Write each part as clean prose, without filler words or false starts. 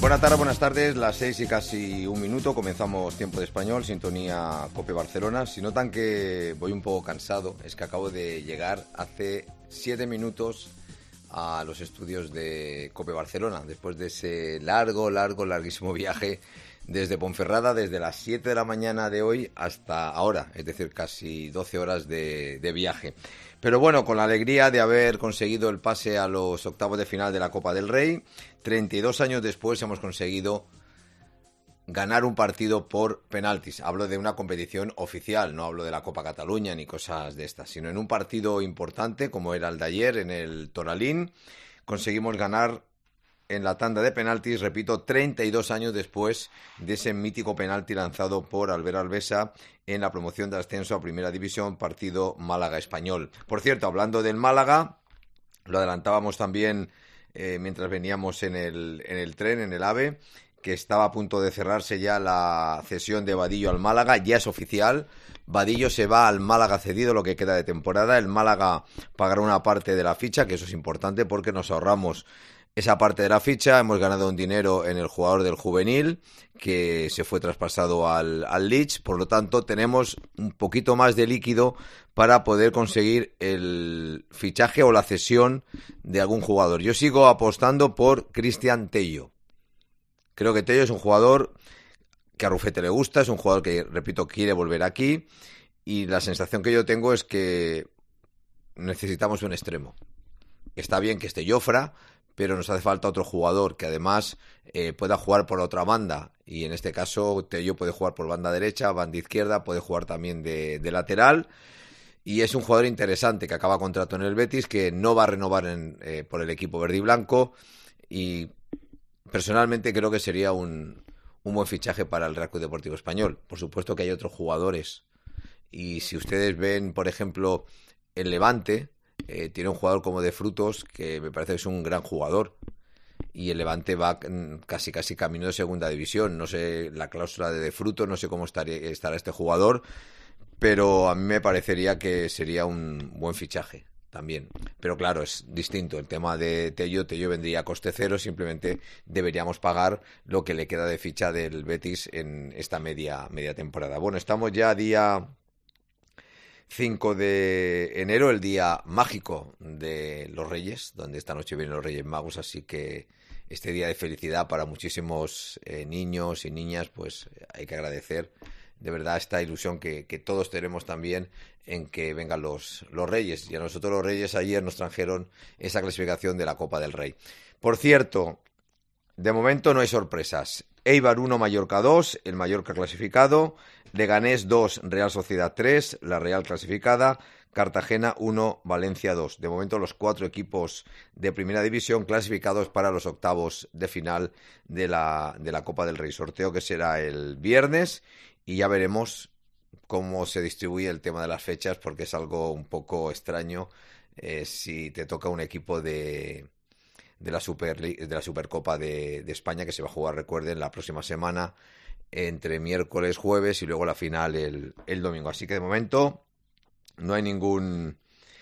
Buenas tardes, las 6 y casi un minuto, comenzamos Tiempo de Español, sintonía COPE Barcelona. Si notan que voy un poco cansado, es que acabo de llegar hace 7 minutos a los estudios de COPE Barcelona, después de ese larguísimo viaje desde Ponferrada, desde las 7 de la mañana de hoy hasta ahora, es decir, casi 12 horas de viaje. Pero bueno, con la alegría de haber conseguido el pase a los octavos de final de la Copa del Rey, 32 años después hemos conseguido ganar un partido por penaltis. Hablo de una competición oficial, no hablo de la Copa Cataluña ni cosas de estas, sino en un partido importante como era el de ayer en el Toralín. Conseguimos ganar en la tanda de penaltis, repito, 32 años después de ese mítico penalti lanzado por Albert Alvesa en la promoción de ascenso a Primera División, partido Málaga-Español. Por cierto, hablando del Málaga, lo adelantábamos también mientras veníamos en el tren, en el AVE, que estaba a punto de cerrarse ya la cesión de Vadillo al Málaga. Ya es oficial, Vadillo se va al Málaga cedido lo que queda de temporada. El Málaga pagará una parte de la ficha, que eso es importante porque nos ahorramos esa parte de la ficha. Hemos ganado un dinero en el jugador del juvenil que se fue traspasado al Leeds, por lo tanto tenemos un poquito más de líquido para poder conseguir el fichaje o la cesión de algún jugador. Yo sigo apostando por Cristian Tello. Creo que Tello es un jugador que a Rufete le gusta, es un jugador que, repito, quiere volver aquí, y la sensación que yo tengo es que necesitamos un extremo. Está bien que esté Jofra, pero nos hace falta otro jugador que además pueda jugar por otra banda, y en este caso Tello puede jugar por banda derecha, banda izquierda, puede jugar también de lateral, y es un jugador interesante que acaba contrato en el Betis, que no va a renovar por el equipo verde y blanco, y personalmente creo que sería un buen fichaje para el Real Club Deportivo Español. Por supuesto que hay otros jugadores, y si ustedes ven, por ejemplo, el Levante, tiene un jugador como De Frutos, que me parece que es un gran jugador, y el Levante va casi camino de segunda división. No sé la cláusula de Frutos, no sé cómo estará este jugador, pero a mí me parecería que sería un buen fichaje también. Pero claro, es distinto el tema de Tello. Tello vendría a coste cero, simplemente deberíamos pagar lo que le queda de ficha del Betis en esta media temporada. Bueno, estamos ya día 5 de enero, el día mágico de los Reyes, donde esta noche vienen los Reyes Magos, así que este día de felicidad para muchísimos niños y niñas, pues hay que agradecer de verdad esta ilusión que todos tenemos también en que vengan los Reyes. Y a nosotros los Reyes ayer nos trajeron esa clasificación de la Copa del Rey. Por cierto, de momento no hay sorpresas. Eibar 1, Mallorca 2, el Mallorca clasificado. Leganés 2, Real Sociedad 3, la Real clasificada. Cartagena 1, Valencia 2. De momento los 4 equipos de Primera División clasificados para los octavos de final de la Copa del Rey. Sorteo que será el viernes, y ya veremos cómo se distribuye el tema de las fechas, porque es algo un poco extraño si te toca un equipo de la Supercopa de España, que se va a jugar, recuerden, la próxima semana entre miércoles, jueves, y luego la final el domingo. Así que de momento no hay ningún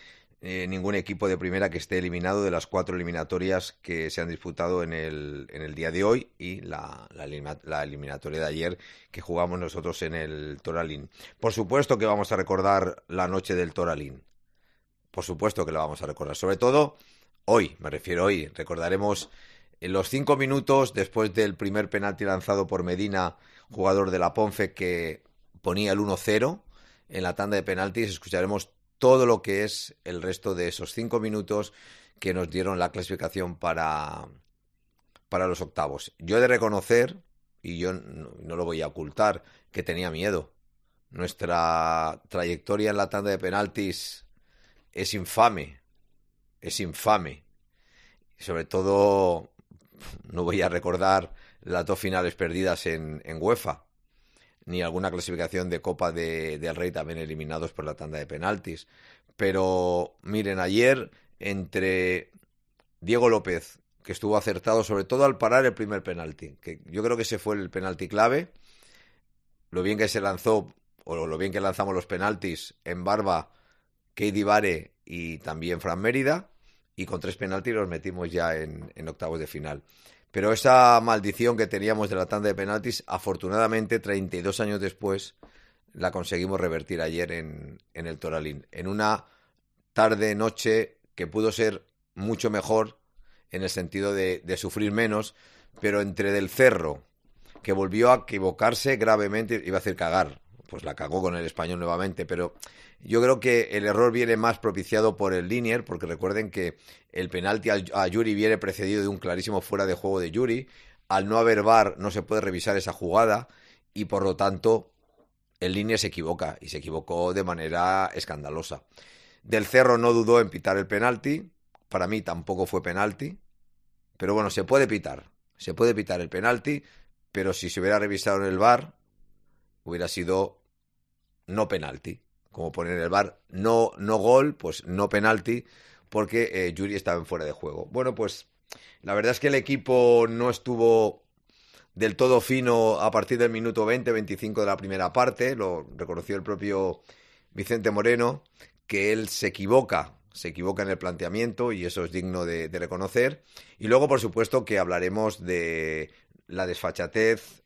equipo de primera que esté eliminado de las 4 eliminatorias que se han disputado en el día de hoy, y la eliminatoria de ayer que jugamos nosotros en el Toralín. Por supuesto que vamos a recordar la noche del Toralín. Por supuesto que la vamos a recordar. Sobre todo hoy, me refiero hoy. Recordaremos en los 5 minutos después del primer penalti lanzado por Medina, jugador de la Ponfe, que ponía el 1-0 en la tanda de penaltis. Escucharemos todo lo que es el resto de esos 5 minutos que nos dieron la clasificación para los octavos. Yo he de reconocer, y yo no lo voy a ocultar, que tenía miedo. Nuestra trayectoria en la tanda de penaltis es infame. Es infame. Sobre todo, no voy a recordar las 2 finales perdidas en UEFA, ni alguna clasificación de Copa del Rey también eliminados por la tanda de penaltis. Pero miren, ayer entre Diego López, que estuvo acertado sobre todo al parar el primer penalti, que yo creo que ese fue el penalti clave, lo bien que se lanzó, o lo bien que lanzamos los penaltis en Barba, Keidi Vare y también Fran Mérida, y con 3 penaltis los metimos ya en octavos de final. Pero esa maldición que teníamos de la tanda de penaltis, afortunadamente, 32 años después, la conseguimos revertir ayer en el Toralín. En una tarde-noche que pudo ser mucho mejor en el sentido de sufrir menos, pero entre Del Cerro, que volvió a equivocarse gravemente, iba a hacer cagar, pues la cagó con el Español nuevamente, pero yo creo que el error viene más propiciado por el Linier, porque recuerden que el penalti a Yuri viene precedido de un clarísimo fuera de juego de Yuri. Al no haber VAR no se puede revisar esa jugada y por lo tanto el Linier se equivoca y se equivocó de manera escandalosa. Del Cerro no dudó en pitar el penalti, para mí tampoco fue penalti, pero bueno, se puede pitar el penalti, pero si se hubiera revisado en el VAR hubiera sido no penalti. Como poner en el VAR no gol, pues no penalti, porque Yuri estaba en fuera de juego. Bueno, pues la verdad es que el equipo no estuvo del todo fino a partir del minuto 20-25 de la primera parte, lo reconoció el propio Vicente Moreno, que él se equivoca en el planteamiento y eso es digno de reconocer. Y luego, por supuesto, que hablaremos de la desfachatez,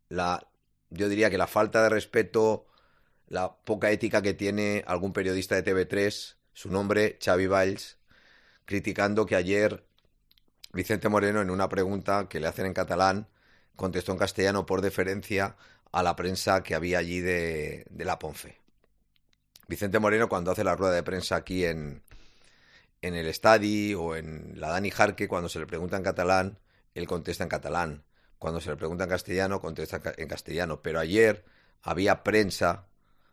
yo diría que la falta de respeto, la poca ética que tiene algún periodista de TV3, su nombre, Xavi Valls, criticando que ayer Vicente Moreno, en una pregunta que le hacen en catalán, contestó en castellano por deferencia a la prensa que había allí de la Ponfe. Vicente Moreno, cuando hace la rueda de prensa aquí en el Estadi o en la Dani Jarque, cuando se le pregunta en catalán, él contesta en catalán. Cuando se le pregunta en castellano, contesta en castellano. Pero ayer había prensa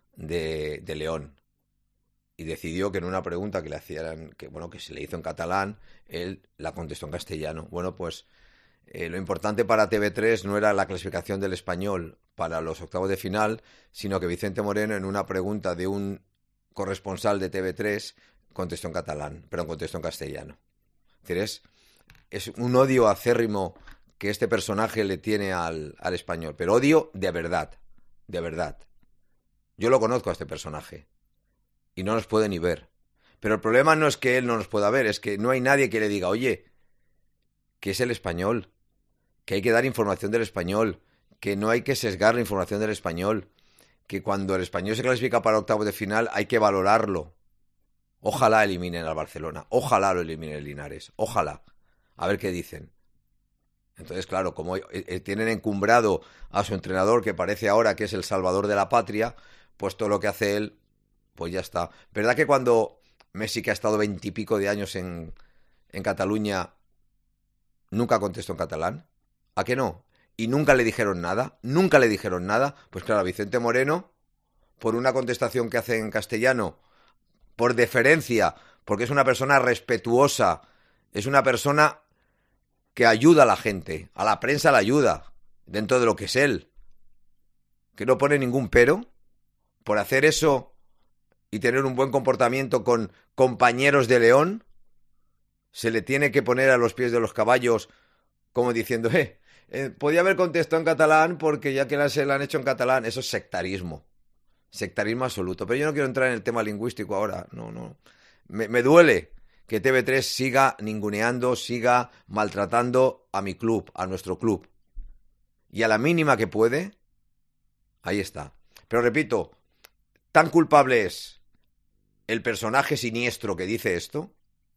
de León y decidió que en una pregunta que le hacían, que se le hizo en catalán, él la contestó en castellano. Bueno, pues lo importante para TV3 no era la clasificación del Español para los octavos de final, sino que Vicente Moreno, en una pregunta de un corresponsal de TV3, contestó en catalán, pero contestó en castellano. Es decir, es un odio acérrimo que este personaje le tiene al Español, pero odio de verdad, de verdad. Yo lo conozco a este personaje y no nos puede ni ver. Pero el problema no es que él no nos pueda ver, es que no hay nadie que le diga, oye, que es el Español, que hay que dar información del Español, que no hay que sesgar la información del Español, que cuando el Español se clasifica para octavos de final hay que valorarlo. Ojalá eliminen al Barcelona, ojalá lo eliminen el Linares, ojalá. A ver qué dicen. Entonces, claro, como tienen encumbrado a su entrenador, que parece ahora que es el salvador de la patria, pues todo lo que hace él, pues ya está. ¿Verdad que cuando Messi, que ha estado 20 y pico de años en Cataluña, nunca contestó en catalán? ¿A qué no? Y nunca le dijeron nada, pues claro, Vicente Moreno, por una contestación que hace en castellano, por deferencia, porque es una persona respetuosa, es una persona que ayuda a la gente, a la prensa la ayuda, dentro de lo que es él, que no pone ningún pero, por hacer eso y tener un buen comportamiento con compañeros de León, se le tiene que poner a los pies de los caballos como diciendo, podía haber contestado en catalán porque ya que se la han hecho en catalán. Eso es sectarismo absoluto. Pero yo no quiero entrar en el tema lingüístico ahora, no. Me duele que TV3 siga ninguneando, siga maltratando a mi club, a nuestro club. Y a la mínima que puede, ahí está. Pero repito, tan culpable es el personaje siniestro que dice esto,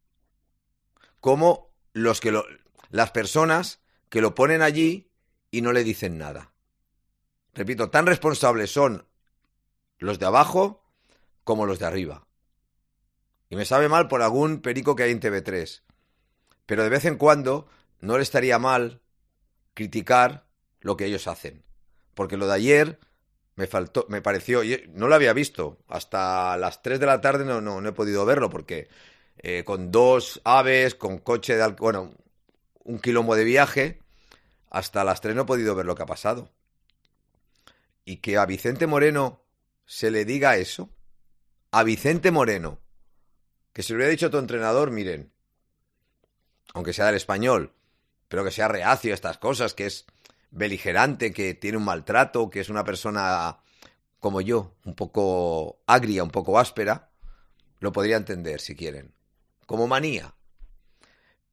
como las personas que lo ponen allí y no le dicen nada. Repito, tan responsables son los de abajo como los de arriba. Y me sabe mal por algún perico que hay en TV3. Pero de vez en cuando no le estaría mal criticar lo que ellos hacen. Porque lo de ayer me pareció, no lo había visto. Hasta las 3 de la tarde no he podido verlo porque con 2 aves, con coche un quilombo de viaje, hasta las 3 no he podido ver lo que ha pasado. Y que a Vicente Moreno se le diga eso, a Vicente Moreno, que se lo hubiera dicho a tu entrenador, miren, aunque sea del Español, pero que sea reacio a estas cosas, que es beligerante, que tiene un maltrato, que es una persona como yo, un poco agria, un poco áspera, lo podría entender si quieren. Como manía.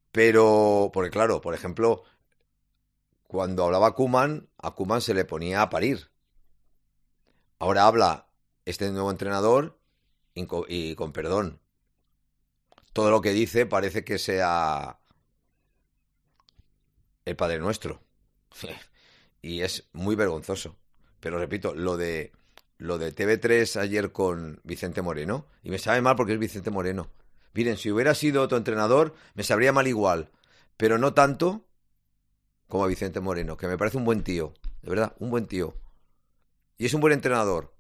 Pero, porque claro, por ejemplo, cuando hablaba Koeman, a Koeman se le ponía a parir. Ahora habla este nuevo entrenador y con perdón. Todo lo que dice parece que sea el Padre Nuestro. Y es muy vergonzoso. Pero repito, lo de TV3 ayer con Vicente Moreno, y me sabe mal porque es Vicente Moreno. Miren, si hubiera sido otro entrenador, me sabría mal igual, pero no tanto como a Vicente Moreno, que me parece un buen tío, de verdad, un buen tío. Y es un buen entrenador.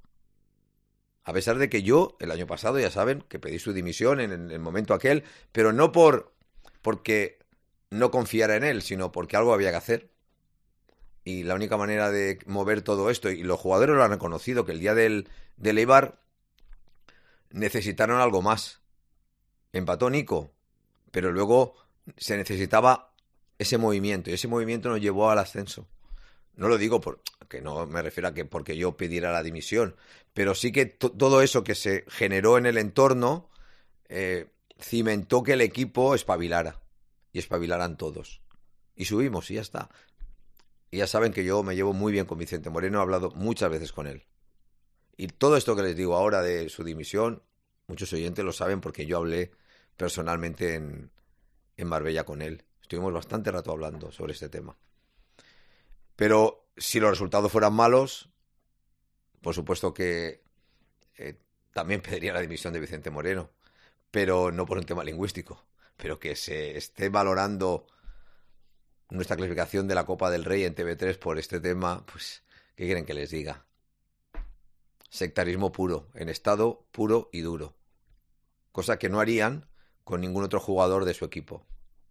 A pesar de que yo, el año pasado, ya saben, que pedí su dimisión en el momento aquel, pero no porque no confiara en él, sino porque algo había que hacer. Y la única manera de mover todo esto, y los jugadores lo han reconocido, que el día del Eibar necesitaron algo más. Empató Nico, pero luego se necesitaba ese movimiento, y ese movimiento nos llevó al ascenso. No lo digo que no me refiero a que porque yo pidiera la dimisión, pero sí que todo eso que se generó en el entorno cimentó que el equipo espabilara, y espabilaran todos. Y subimos, y ya está. Y ya saben que yo me llevo muy bien con Vicente Moreno, he hablado muchas veces con él. Y todo esto que les digo ahora de su dimisión, muchos oyentes lo saben porque yo hablé personalmente en Marbella con él. Estuvimos bastante rato hablando sobre este tema. Pero si los resultados fueran malos, por supuesto que también pediría la dimisión de Vicente Moreno, pero no por un tema lingüístico, pero que se esté valorando nuestra clasificación de la Copa del Rey en TV3 por este tema, pues, ¿qué quieren que les diga? Sectarismo puro, en estado puro y duro. Cosa que no harían con ningún otro jugador de su equipo.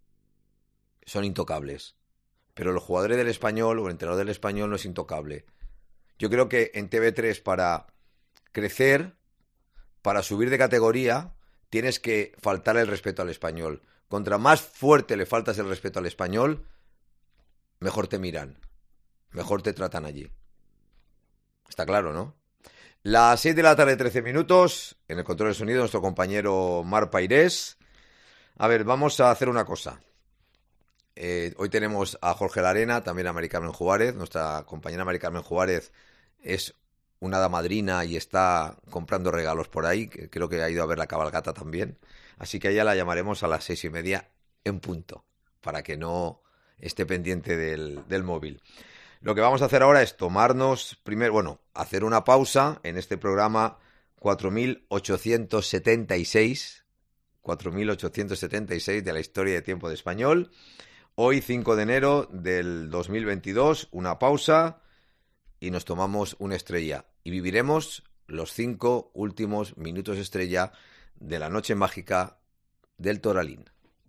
Son intocables. Pero los jugadores del Español o el entrenador del Español no es intocable. Yo creo que en TV3 para crecer, para subir de categoría, tienes que faltar el respeto al Español. Contra más fuerte le faltas el respeto al Español, mejor te miran, mejor te tratan allí. Está claro, ¿no? Las 6 de la tarde, 13 minutos, en el control de sonido, nuestro compañero Mar Pairés. A ver, vamos a hacer una cosa. Hoy tenemos a Jorge Larena, también a Mari Carmen Juárez. Nuestra compañera Mari Carmen Juárez es una hada madrina y está comprando regalos por ahí, que creo que ha ido a ver la cabalgata también. Así que a ella la llamaremos a las 6:30 en punto, para que no esté pendiente del móvil. Lo que vamos a hacer ahora es tomarnos hacer una pausa en este programa 4876 de la historia de Tiempo de Español. Hoy, 5 de enero del 2022, una pausa y nos tomamos una estrella. Y viviremos los 5 últimos minutos estrella de la noche mágica del Toralín.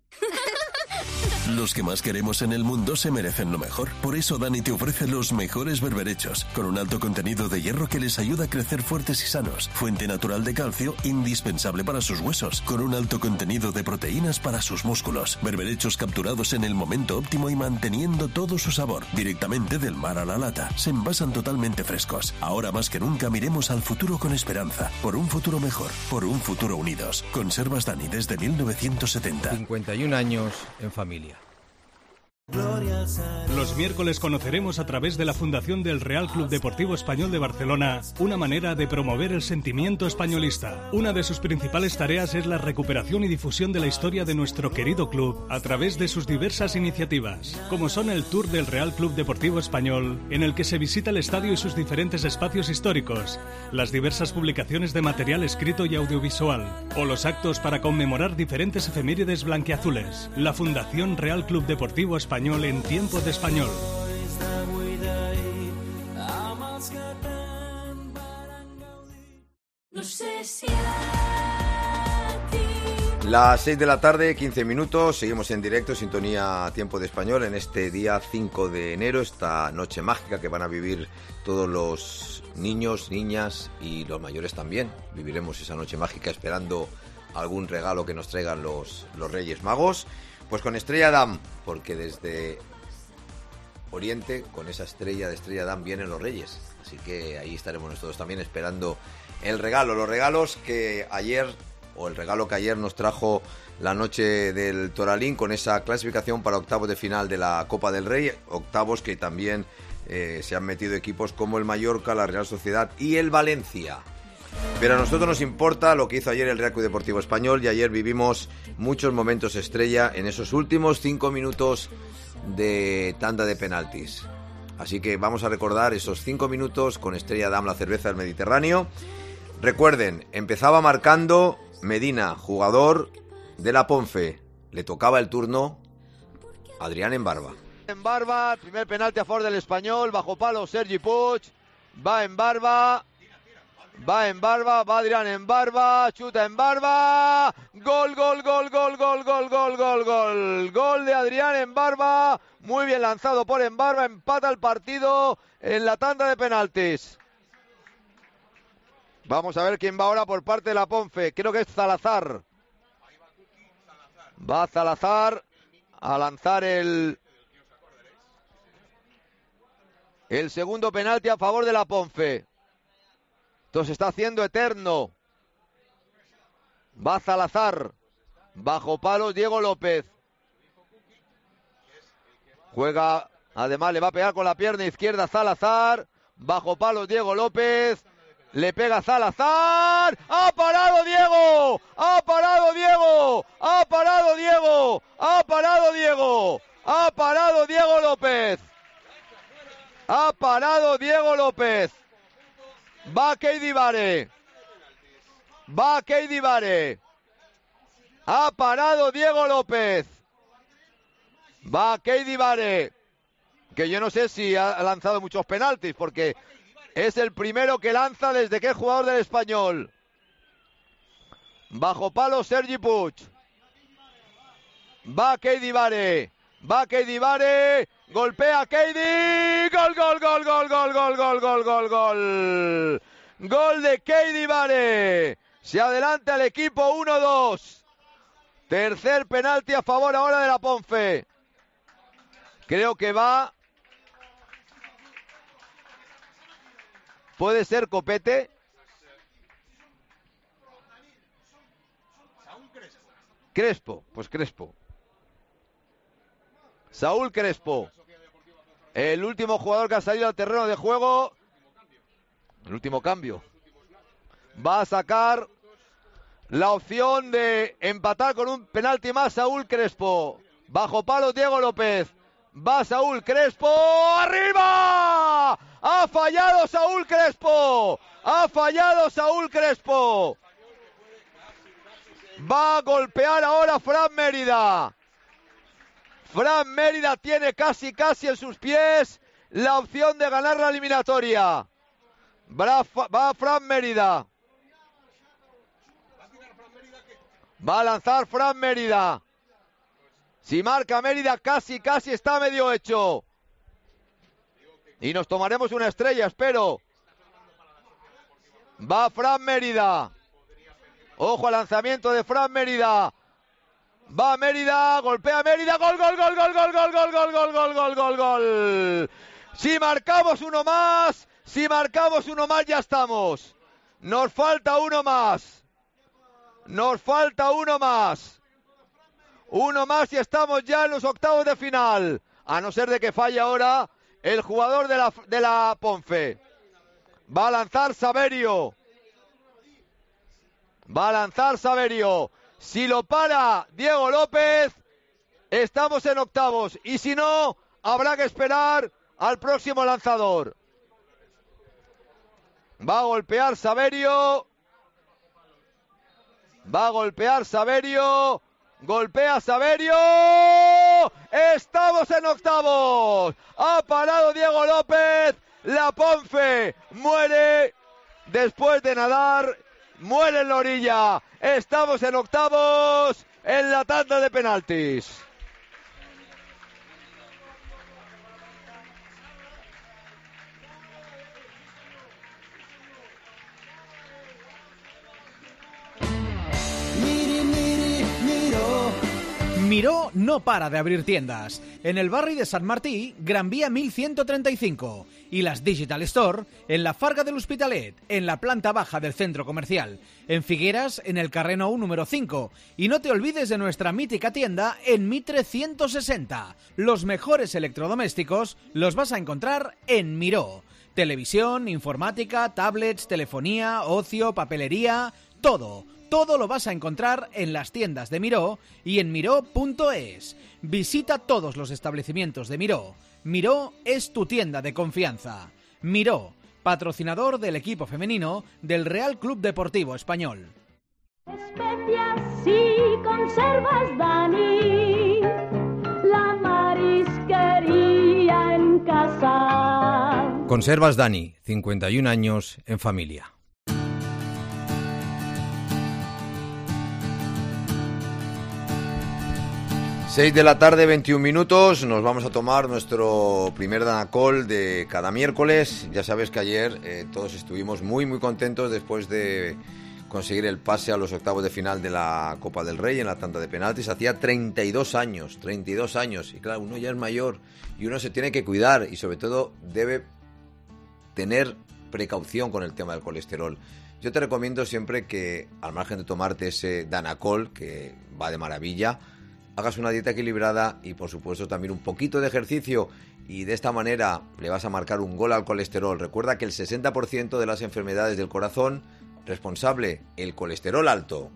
Los que más queremos en el mundo se merecen lo mejor. Por eso Dani te ofrece los mejores berberechos, con un alto contenido de hierro que les ayuda a crecer fuertes y sanos. Fuente natural de calcio, indispensable para sus huesos, con un alto contenido de proteínas para sus músculos. Berberechos capturados en el momento óptimo y manteniendo todo su sabor. Directamente del mar a la lata. Se envasan totalmente frescos. Ahora más que nunca miremos al futuro con esperanza. Por un futuro mejor. Por un futuro unidos. Conservas Dani desde 1970. 51 años en familia. Los miércoles conoceremos a través de la Fundación del Real Club Deportivo Español de Barcelona una manera de promover el sentimiento españolista. Una de sus principales tareas es la recuperación y difusión de la historia de nuestro querido club a través de sus diversas iniciativas, como son el Tour del Real Club Deportivo Español, en el que se visita el estadio y sus diferentes espacios históricos, las diversas publicaciones de material escrito y audiovisual, o los actos para conmemorar diferentes efemérides blanquiazules. La Fundación Real Club Deportivo Español en Tiempo de Español. Las 6 de la tarde, 15 minutos, seguimos en directo, sintonía Tiempo de Español, en este día 5 de enero, esta noche mágica que van a vivir todos los niños, niñas y los mayores también. Viviremos esa noche mágica esperando algún regalo que nos traigan los Reyes Magos. Pues con Estrella Damm, porque desde Oriente, con esa estrella de Estrella Damm, vienen los Reyes. Así que ahí estaremos nosotros también esperando el regalo. Los regalos que ayer o el regalo que ayer nos trajo la noche del Toralín con esa clasificación para octavos de final de la Copa del Rey, octavos que también se han metido equipos como el Mallorca, la Real Sociedad y el Valencia. Pero a nosotros nos importa lo que hizo ayer el Real Club Deportivo Español, y ayer vivimos muchos momentos estrella en esos últimos 5 minutos de tanda de penaltis. Así que vamos a recordar esos 5 minutos con Estrella Damm, la cerveza del Mediterráneo. Recuerden, empezaba marcando Medina, jugador de la Ponfe. Le tocaba el turno a Adrián Embarba. Embarba, primer penalti a favor del Español, bajo palo Sergi Puig, va Embarba, va Adrián Embarba, chuta Embarba, gol de Adrián Embarba, muy bien lanzado por Embarba, empata el partido en la tanda de penaltis. Vamos a ver quién va ahora por parte de la Ponfe, creo que es Salazar. Va Salazar a lanzar el segundo penalti a favor de la Ponfe. Esto se está haciendo eterno. Va Salazar. Bajo palos Diego López. Juega, además le va a pegar con la pierna izquierda Salazar. Bajo palos Diego López. Le pega Salazar. ¡Ha parado Diego! ¡Ha parado Diego! ¡Ha parado Diego! ¡Ha parado Diego! ¡Ha parado Diego López! ¡Ha parado Diego López! Va Keidi Vare. Va Keidi Vare. Ha parado Diego López. Va Keidi Vare. Que yo no sé si ha lanzado muchos penaltis, porque es el primero que lanza desde que es jugador del Español. Bajo palo Sergi Puig. Va Keidi Vare. Va Keidi Vare. Golpea Keidi. Gol. Gol de Keidi Vare. Se adelanta el equipo 1-2. Tercer penalti a favor ahora de la Ponfe. Creo que va. ¿Puede ser Copete? Crespo, pues Crespo. Saúl Crespo. El último jugador que ha salido al terreno de juego. El último cambio. Va a sacar la opción de empatar con un penalti más Saúl Crespo. Bajo palo Diego López. Va Saúl Crespo. ¡Arriba! ¡Ha fallado Saúl Crespo! ¡Ha fallado Saúl Crespo! Va a golpear ahora Fran Mérida. Fran Mérida tiene casi en sus pies la opción de ganar la eliminatoria. Va Fran Mérida. Va a lanzar Fran Mérida. Si marca Mérida, casi está medio hecho. Y nos tomaremos una estrella, espero. Va Fran Mérida. Ojo al lanzamiento de Fran Mérida. Va Mérida, golpea Mérida, gol. Si marcamos uno más ya estamos. Nos falta uno más. Uno más y estamos ya en los octavos de final. A no ser de que falle ahora el jugador de la Ponfe. Va a lanzar Saverio. Si lo para Diego López, estamos en octavos. Y si no, habrá que esperar al próximo lanzador. Va a golpear Saverio. Golpea Saverio. Estamos en octavos. Ha parado Diego López. La Ponfe muere después de nadar. Muere en la orilla. Estamos en octavos en la tanda de penaltis. Miró no para de abrir tiendas. En el barri de Sant Martí, Gran Vía 1135. Y las Digital Store en la Farga de l'Hospitalet, en la planta baja del centro comercial. En Figueras, en el Carrer Nou número 5. Y no te olvides de nuestra mítica tienda en Mitre 160. Los mejores electrodomésticos los vas a encontrar en Miró. Televisión, informática, tablets, telefonía, ocio, papelería, todo. Todo lo vas a encontrar en las tiendas de Miró y en miró.es. Visita todos los establecimientos de Miró. Miró es tu tienda de confianza. Miró, patrocinador del equipo femenino del Real Club Deportivo Español. Especias y conservas, Dani, la marisquería en casa. Conservas Dani, 51 años en familia. 6 de la tarde, 21 minutos, nos vamos a tomar nuestro primer Danacol de cada miércoles. Ya sabes que ayer todos estuvimos muy contentos después de conseguir el pase a los octavos de final de la Copa del Rey en la tanda de penaltis. Hacía 32 años, y claro, uno ya es mayor y uno se tiene que cuidar y sobre todo debe tener precaución con el tema del colesterol. Yo te recomiendo siempre que, al margen de tomarte ese Danacol, que va de maravilla, hagas una dieta equilibrada y por supuesto también un poquito de ejercicio y de esta manera le vas a marcar un gol al colesterol. Recuerda que el 60% de las enfermedades del corazón, responsable, el colesterol alto.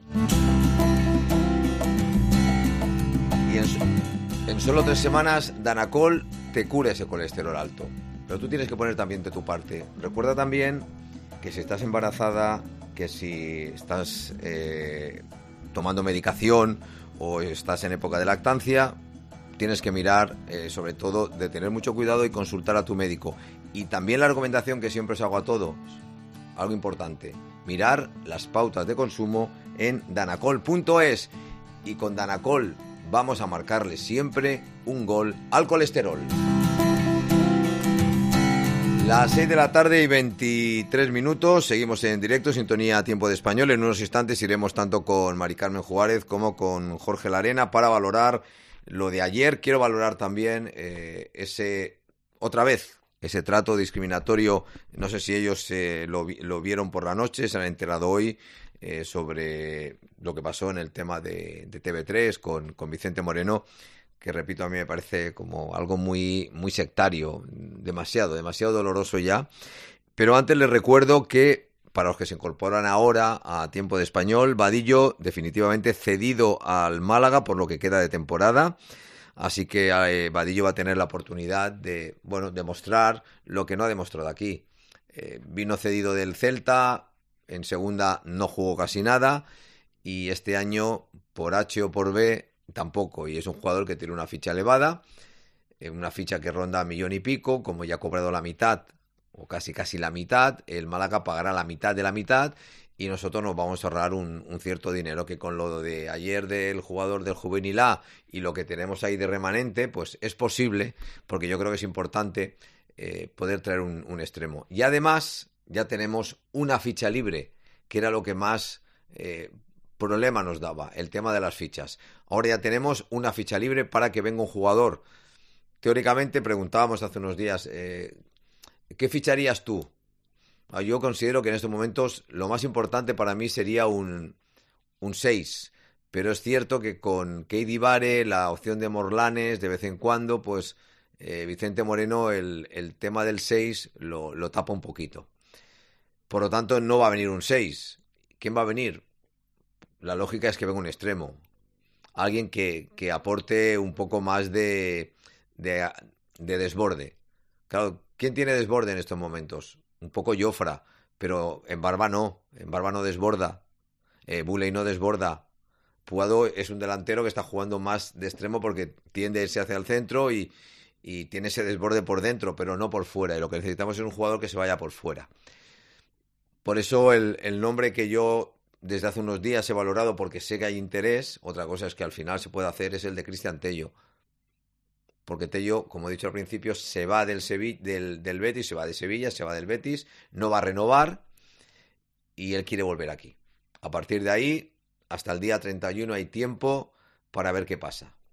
Y en solo 3 semanas Danacol te cura ese colesterol alto. Pero tú tienes que poner también de tu parte. Recuerda también que si estás embarazada, que si estás tomando medicación o estás en época de lactancia, tienes que mirar, sobre todo, de tener mucho cuidado y consultar a tu médico. Y también la recomendación que siempre os hago a todos, algo importante, mirar las pautas de consumo en danacol.es. Y con Danacol vamos a marcarle siempre un gol al colesterol. Las 6 de la tarde y 23 minutos, seguimos en directo, sintonía Tiempo de Español. En unos instantes iremos tanto con Mari Carmen Juárez como con Jorge Larena para valorar lo de ayer. Quiero valorar también ese trato discriminatorio. No sé si ellos lo vieron por la noche, se han enterado hoy sobre lo que pasó en el tema de TV3 con Vicente Moreno, que repito, a mí me parece como algo muy sectario, demasiado doloroso ya. Pero antes les recuerdo que, para los que se incorporan ahora a Tiempo de Español, Vadillo definitivamente cedido al Málaga por lo que queda de temporada. Así que Vadillo va a tener la oportunidad de demostrar lo que no ha demostrado aquí. Vino cedido del Celta, en segunda no jugó casi nada y este año, por H o por B, tampoco, y es un jugador que tiene una ficha elevada, una ficha que ronda 1,5 millones, como ya ha cobrado la mitad, o casi la mitad, el Málaga pagará la mitad de la mitad, y nosotros nos vamos a ahorrar un cierto dinero, que con lo de ayer del jugador del Juvenil A y lo que tenemos ahí de remanente, pues es posible, porque yo creo que es importante poder traer un extremo. Y además, ya tenemos una ficha libre, que era lo que más problema nos daba, el tema de las fichas. Ahora ya tenemos una ficha libre para que venga un jugador. Teóricamente preguntábamos hace unos días, ¿qué ficharías tú? Yo considero que en estos momentos lo más importante para mí sería un 6, pero es cierto que con Keidi Vare, la opción de Morlanes de vez en cuando, pues Vicente Moreno el tema del 6 lo tapa un poquito. Por lo tanto no va a venir un 6. ¿Quién va a venir? La lógica es que venga un extremo, alguien que aporte un poco más de desborde. Claro, ¿quién tiene desborde en estos momentos? Un poco Jofra, pero en Barba no desborda, Buley no desborda. Puado es un delantero que está jugando más de extremo porque tiende a irse hacia el centro y tiene ese desborde por dentro, pero no por fuera, y lo que necesitamos es un jugador que se vaya por fuera. Por eso el nombre que yo desde hace unos días he valorado, porque sé que hay interés, otra cosa es que al final se puede hacer, es el de Cristian Tello. Porque Tello, como he dicho al principio, se va del Betis, se va de Sevilla, se va del Betis, no va a renovar y él quiere volver aquí. A partir de ahí, hasta el día 31 hay tiempo para ver qué pasa.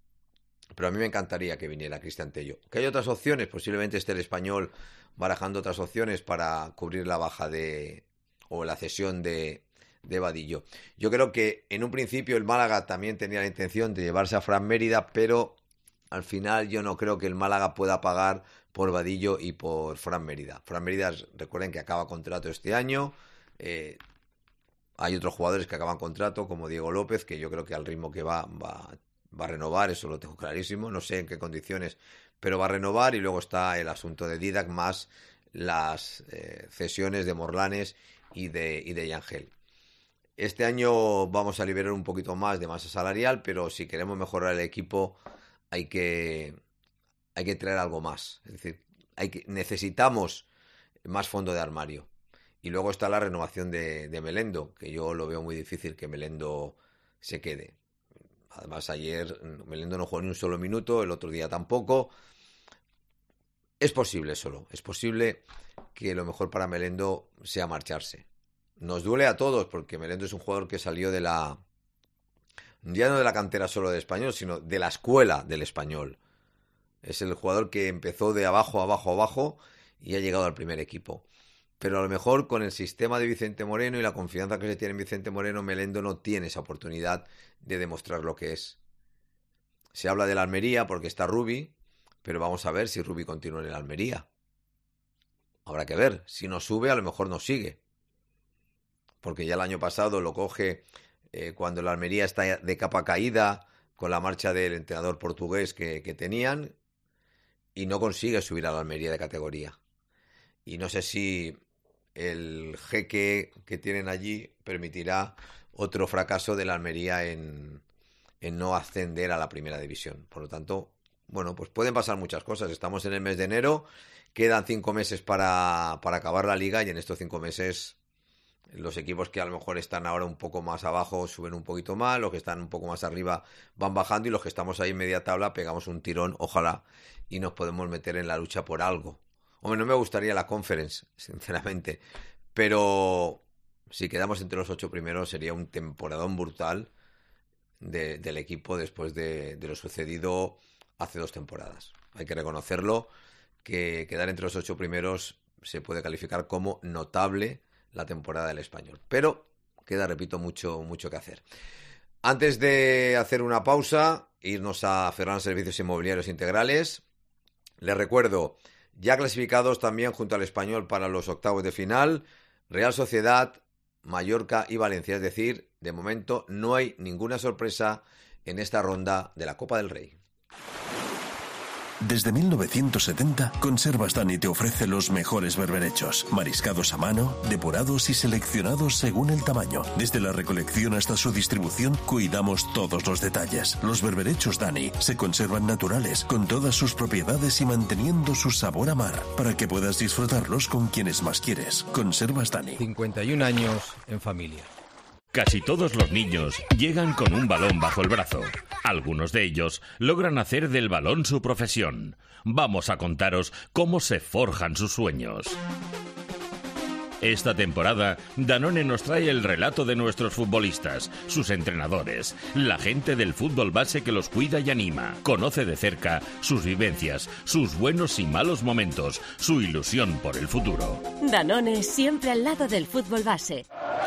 Pero a mí me encantaría que viniera Cristian Tello. ¿Que hay otras opciones? Posiblemente esté el Español barajando otras opciones para cubrir la baja o la cesión de Vadillo. Yo creo que en un principio el Málaga también tenía la intención de llevarse a Fran Mérida, pero al final yo no creo que el Málaga pueda pagar por Vadillo y por Fran Mérida. Fran Mérida, recuerden que acaba contrato este año. Hay otros jugadores que acaban contrato, como Diego López, que yo creo que al ritmo que va a renovar, eso lo tengo clarísimo. No sé en qué condiciones, pero va a renovar. Y luego está el asunto de Dídac más las cesiones de Morlanes y de Yangel. Este año vamos a liberar un poquito más de masa salarial, pero si queremos mejorar el equipo hay que traer algo más. Es decir, necesitamos más fondo de armario. Y luego está la renovación de Melendo, que yo lo veo muy difícil que Melendo se quede. Además, ayer Melendo no jugó ni un solo minuto, el otro día tampoco. Es posible que lo mejor para Melendo sea marcharse. Nos duele a todos, porque Melendo es un jugador que salió ya no de la cantera solo del Español, sino de la escuela del Español. Es el jugador que empezó de abajo y ha llegado al primer equipo. Pero a lo mejor con el sistema de Vicente Moreno y la confianza que se tiene en Vicente Moreno, Melendo no tiene esa oportunidad de demostrar lo que es. Se habla de la Almería porque está Rubi, pero vamos a ver si Rubi continúa en el Almería. Habrá que ver. Si no sube, a lo mejor no sigue. Porque ya el año pasado lo coge cuando la Almería está de capa caída con la marcha del entrenador portugués que tenían y no consigue subir a la Almería de categoría. Y no sé si el jeque que tienen allí permitirá otro fracaso de la Almería en no ascender a la primera división. Por lo tanto, bueno, pues pueden pasar muchas cosas. Estamos en el mes de enero, quedan 5 meses para acabar la liga y en estos 5 meses los equipos que a lo mejor están ahora un poco más abajo suben un poquito más, los que están un poco más arriba van bajando y los que estamos ahí en media tabla pegamos un tirón, ojalá, y nos podemos meter en la lucha por algo. Hombre, no me gustaría la Conference, sinceramente, pero si quedamos entre los 8 primeros sería un temporadón brutal del equipo después de lo sucedido hace 2 temporadas. Hay que reconocerlo, que quedar entre los 8 primeros se puede calificar como notable la temporada del Español. Pero queda, repito, mucho que hacer. Antes de hacer una pausa, irnos a Ferran Servicios Inmobiliarios Integrales, les recuerdo, ya clasificados también junto al Español para los octavos de final, Real Sociedad, Mallorca y Valencia. Es decir, de momento no hay ninguna sorpresa en esta ronda de la Copa del Rey. Desde 1970, Conservas Dani te ofrece los mejores berberechos, mariscados a mano, depurados y seleccionados según el tamaño. Desde la recolección hasta su distribución, cuidamos todos los detalles. Los berberechos Dani se conservan naturales, con todas sus propiedades y manteniendo su sabor a mar, para que puedas disfrutarlos con quienes más quieres. Conservas Dani. 51 años en familia. Casi todos los niños llegan con un balón bajo el brazo. Algunos de ellos logran hacer del balón su profesión. Vamos a contaros cómo se forjan sus sueños. Esta temporada, Danone nos trae el relato de nuestros futbolistas, sus entrenadores, la gente del fútbol base que los cuida y anima. Conoce de cerca sus vivencias, sus buenos y malos momentos, su ilusión por el futuro. Danone, siempre al lado del fútbol base.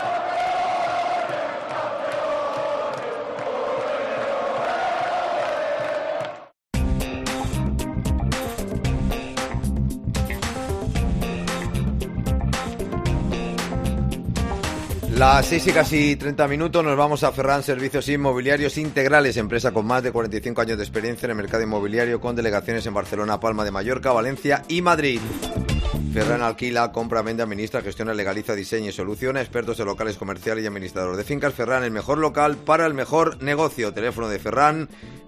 Las 6 y casi 30 minutos nos vamos a Ferran Servicios Inmobiliarios Integrales, empresa con más de 45 años de experiencia en el mercado inmobiliario, con delegaciones en Barcelona, Palma de Mallorca, Valencia y Madrid. Ferran alquila, compra, vende, administra, gestiona, legaliza, diseña y soluciona, expertos en locales comerciales y administrador de fincas. Ferran, el mejor local para el mejor negocio. Teléfono de Ferran,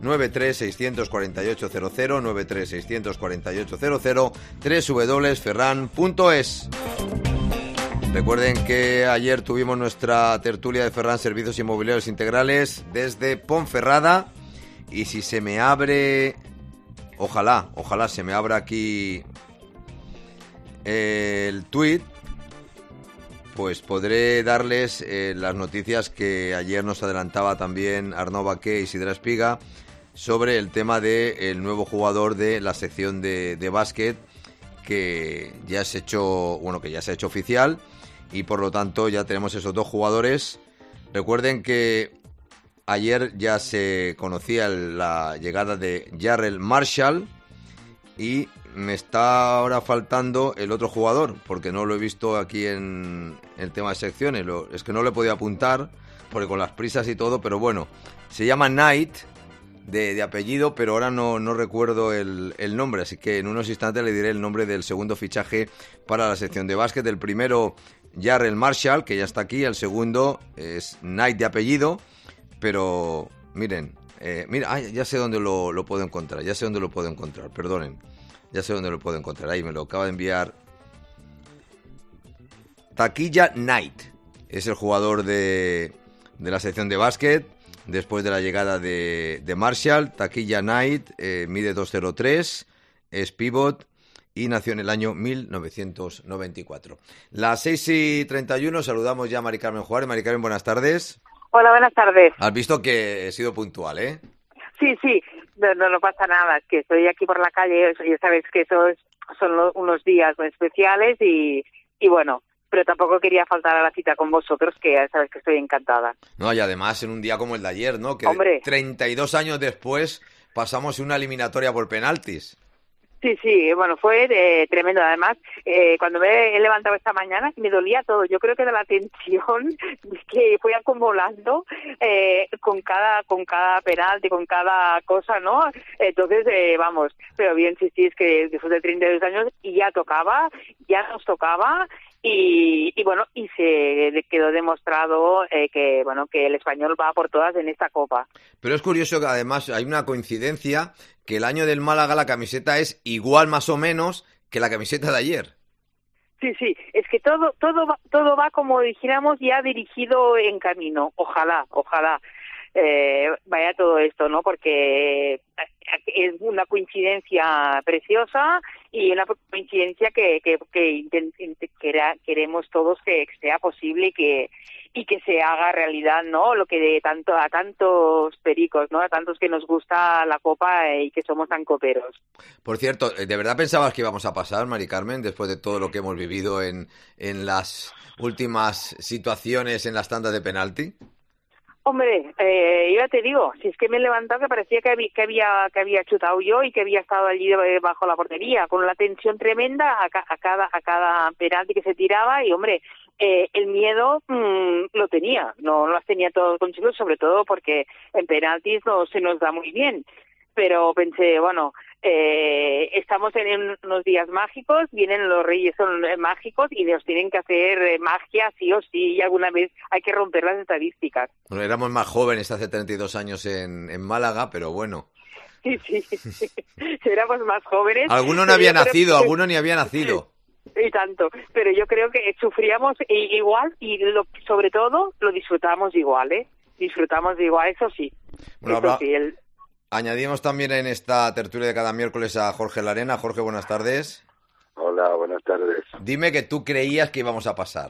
93-648-00, 93-648-00, www.ferran.es. Recuerden que ayer tuvimos nuestra tertulia de Ferran Servicios Inmobiliarios Integrales desde Ponferrada, y si se me abre, ojalá se me abra aquí el tuit, pues podré darles las noticias que ayer nos adelantaba también Arnaud Baqué y Isidra Espiga sobre el tema del nuevo jugador de la sección de básquet que ya se ha hecho oficial y por lo tanto ya tenemos esos dos jugadores. Recuerden que ayer ya se conocía la llegada de Jarrell Marshall y me está ahora faltando el otro jugador porque no lo he visto aquí en el tema de secciones. Es que no lo he podido apuntar porque con las prisas y todo, pero bueno, se llama Knight de apellido, pero ahora no recuerdo el nombre, así que en unos instantes le diré el nombre del segundo fichaje para la sección de básquet. El primero, Jarrell Marshall, que ya está aquí, el segundo es Knight de apellido, pero miren, ya sé dónde lo puedo encontrar, perdonen, ya sé dónde lo puedo encontrar, ahí me lo acaba de enviar Taquilla Knight, es el jugador de la sección de básquet. Después de la llegada de Marshall, Taquilla Knight mide 2'03", es pivot y nació en el año 1994. Las 6:31, saludamos ya a Mari Carmen Juárez. Mari Carmen, buenas tardes. Hola, buenas tardes. Has visto que he sido puntual, ¿eh? Sí, no pasa nada, que estoy aquí por la calle, ya sabes que son unos días muy especiales y bueno, pero tampoco quería faltar a la cita con vosotros, que ya sabes que estoy encantada. No, y además en un día como el de ayer, ¿no? Que Hombre. 32 años después pasamos una eliminatoria por penaltis. Sí, bueno, fue tremendo. Además, cuando me he levantado esta mañana me dolía todo. Yo creo que de la tensión que fui acumulando con cada penalti, con cada cosa, ¿no? Entonces, vamos, pero bien, sí, es que después de 32 años y ya nos tocaba. Y bueno, y se quedó demostrado que el Español va por todas en esta Copa. Pero es curioso que además hay una coincidencia, que el año del Málaga la camiseta es igual más o menos que la camiseta de ayer. Sí, es que todo va como dijéramos ya dirigido en camino. Ojalá vaya todo esto, ¿no? Porque es una coincidencia preciosa y una coincidencia que queremos todos que sea posible y que se haga realidad, ¿no? Lo que a tantos pericos, ¿no? A tantos que nos gusta la Copa y que somos tan coperos. Por cierto, ¿de verdad pensabas que íbamos a pasar, Mari Carmen, después de todo lo que hemos vivido en las últimas situaciones en las tandas de penalti? Hombre, yo ya te digo, si es que me he levantado que parecía que había chutado yo y que había estado allí bajo la portería, con la tensión tremenda a cada penalti que se tiraba y, hombre, el miedo lo tenía, no las tenía todo consigo, sobre todo porque en penaltis no se nos da muy bien. Pero pensé, bueno, estamos en unos días mágicos, vienen los Reyes, son mágicos y nos tienen que hacer magia sí o sí, y alguna vez hay que romper las estadísticas. Bueno, éramos más jóvenes hace 32 años en Málaga, pero bueno. Sí, éramos más jóvenes. Alguno no había nacido, alguno ni había nacido. Y tanto, pero yo creo que sufríamos igual y sobre todo lo disfrutamos igual, ¿eh? Disfrutamos igual, eso sí. Bueno, eso sí, añadimos también en esta tertulia de cada miércoles a Jorge Larena. Jorge, buenas tardes. Hola, buenas tardes. Dime que tú creías que íbamos a pasar.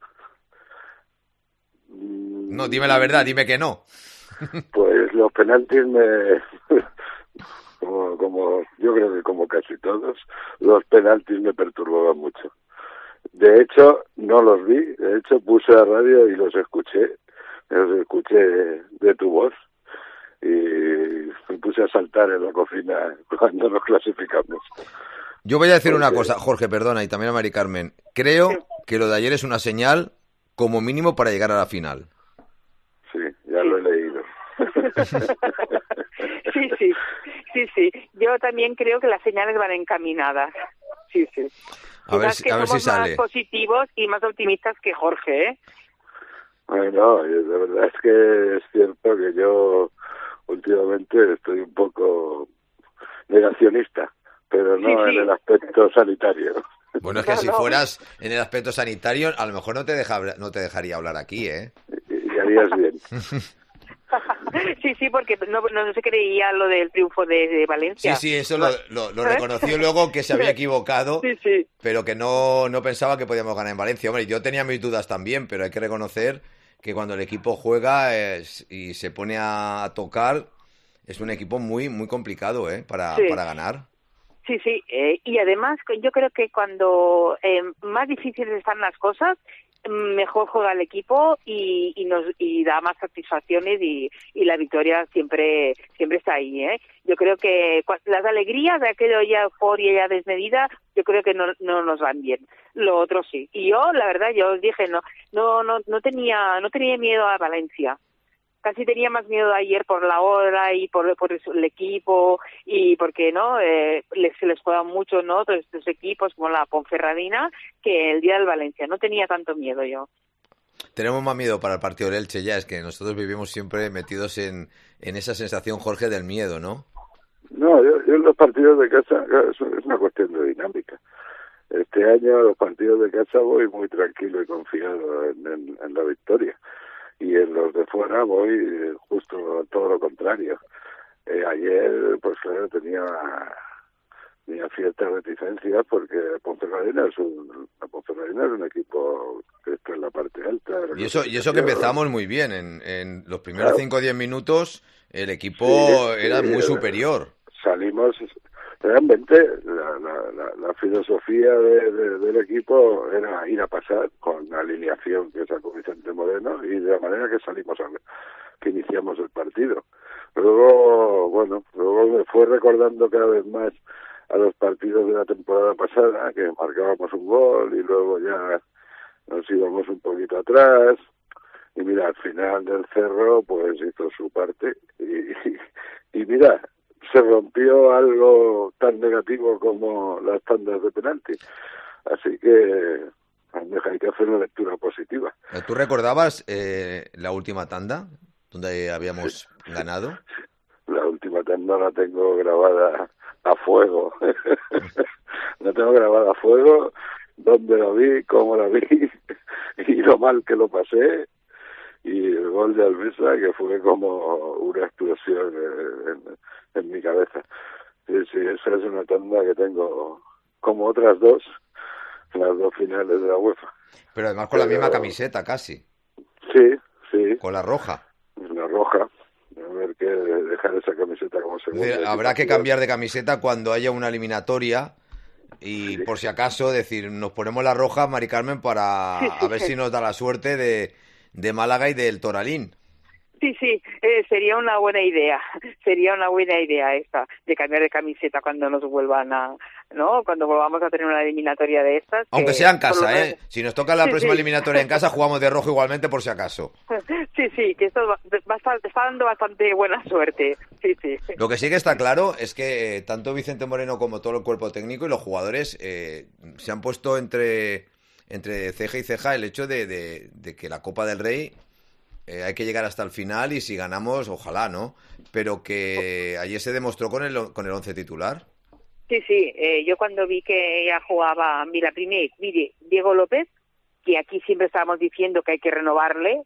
No, dime la verdad, dime que no. Pues los penaltis como yo creo que como casi todos, los penaltis me perturbaban mucho. De hecho, no los vi, de hecho puse la radio y los escuché de tu voz. Y me puse a saltar en la cocina cuando nos clasificamos. Yo voy a decir una cosa, Jorge, perdona, y también a Mari Carmen. Creo que lo de ayer es una señal, como mínimo, para llegar a la final. Sí, ya lo he leído. Sí. Yo también creo que las señales van encaminadas. Sí. A ver si sale. Somos más positivos y más optimistas que Jorge, ¿eh? Ay, no, de verdad es que es cierto que yo últimamente estoy un poco negacionista, pero no en el aspecto sanitario. Bueno, es que si fueras en el aspecto sanitario, a lo mejor no te dejaría hablar aquí, ¿eh? Y harías bien. Sí, porque no se creía lo del triunfo de Valencia. Sí, eso lo reconoció luego que se había equivocado, sí. Pero que no pensaba que podíamos ganar en Valencia. Hombre, yo tenía mis dudas también, pero hay que reconocer que cuando el equipo juega y se pone a tocar, es un equipo muy muy complicado para ganar. Sí, y además yo creo que cuando más difíciles están las cosas, mejor juega el equipo y da más satisfacciones y la victoria siempre está ahí, ¿eh? Yo creo que las alegrías de aquello ya euforia ya desmedida, yo creo que no nos van bien. Lo otro sí. Y yo, la verdad, yo os dije, no tenía miedo a Valencia. Casi tenía más miedo ayer por la hora y por el equipo y porque se les juegan mucho, ¿no? Todos estos equipos como la Ponferradina que el día del Valencia. No tenía tanto miedo yo. Tenemos más miedo para el partido del Elche ya, es que nosotros vivimos siempre metidos en esa sensación, Jorge, del miedo, ¿no? No, yo en los partidos de casa es una cuestión de dinámica. Este año los partidos de casa voy muy tranquilo y confiado en la victoria. Y en los de fuera voy justo todo lo contrario. Ayer, pues claro, tenía ciertas reticencias porque Ponferradina es un equipo que está en la parte alta. Y eso que empezamos muy bien. En los primeros 5 o 10 minutos el equipo era muy superior. Salimos... Realmente la filosofía del equipo era ir a pasar con la alineación que sacó Vicente Moreno y de la manera que que iniciamos el partido. Luego me fue recordando cada vez más a los partidos de la temporada pasada, que marcábamos un gol y luego ya nos íbamos un poquito atrás. Y mira, al final del Cerro pues hizo su parte y mira, se rompió algo tan negativo como las tandas de penalti. Así que hay que hacer una lectura positiva. ¿Tú recordabas la última tanda donde habíamos ganado? La última tanda la tengo grabada a fuego. La tengo grabada a fuego, donde la vi, cómo la vi y lo mal que lo pasé. Y el gol de Alvesa, que fue como una explosión en mi cabeza. Sí, esa es una tanda que tengo como otras dos, las dos finales de la UEFA. Pero además con la misma camiseta casi. Sí. Con la roja. La roja. A ver que dejar esa camiseta como segunda. Habrá que cambiar de camiseta cuando haya una eliminatoria y por si acaso decir, nos ponemos la roja, Mari Carmen, para a ver si nos da la suerte de Málaga y del Toralín. Sí, sería una buena idea. Sería una buena idea esta, de cambiar de camiseta cuando nos vuelvan cuando volvamos a tener una eliminatoria de estas. Aunque sea en casa, Si nos toca la próxima eliminatoria en casa, jugamos de rojo igualmente por si acaso. Sí, que esto está dando bastante buena suerte. Sí. Lo que sí que está claro es que tanto Vicente Moreno como todo el cuerpo técnico y los jugadores se han puesto entre ceja y ceja el hecho de que la Copa del Rey hay que llegar hasta el final y si ganamos, ojalá, ¿no? Pero que ayer se demostró con el 11 titular. Sí, yo cuando vi que ya jugaba, mire, Diego López, que aquí siempre estábamos diciendo que hay que renovarle,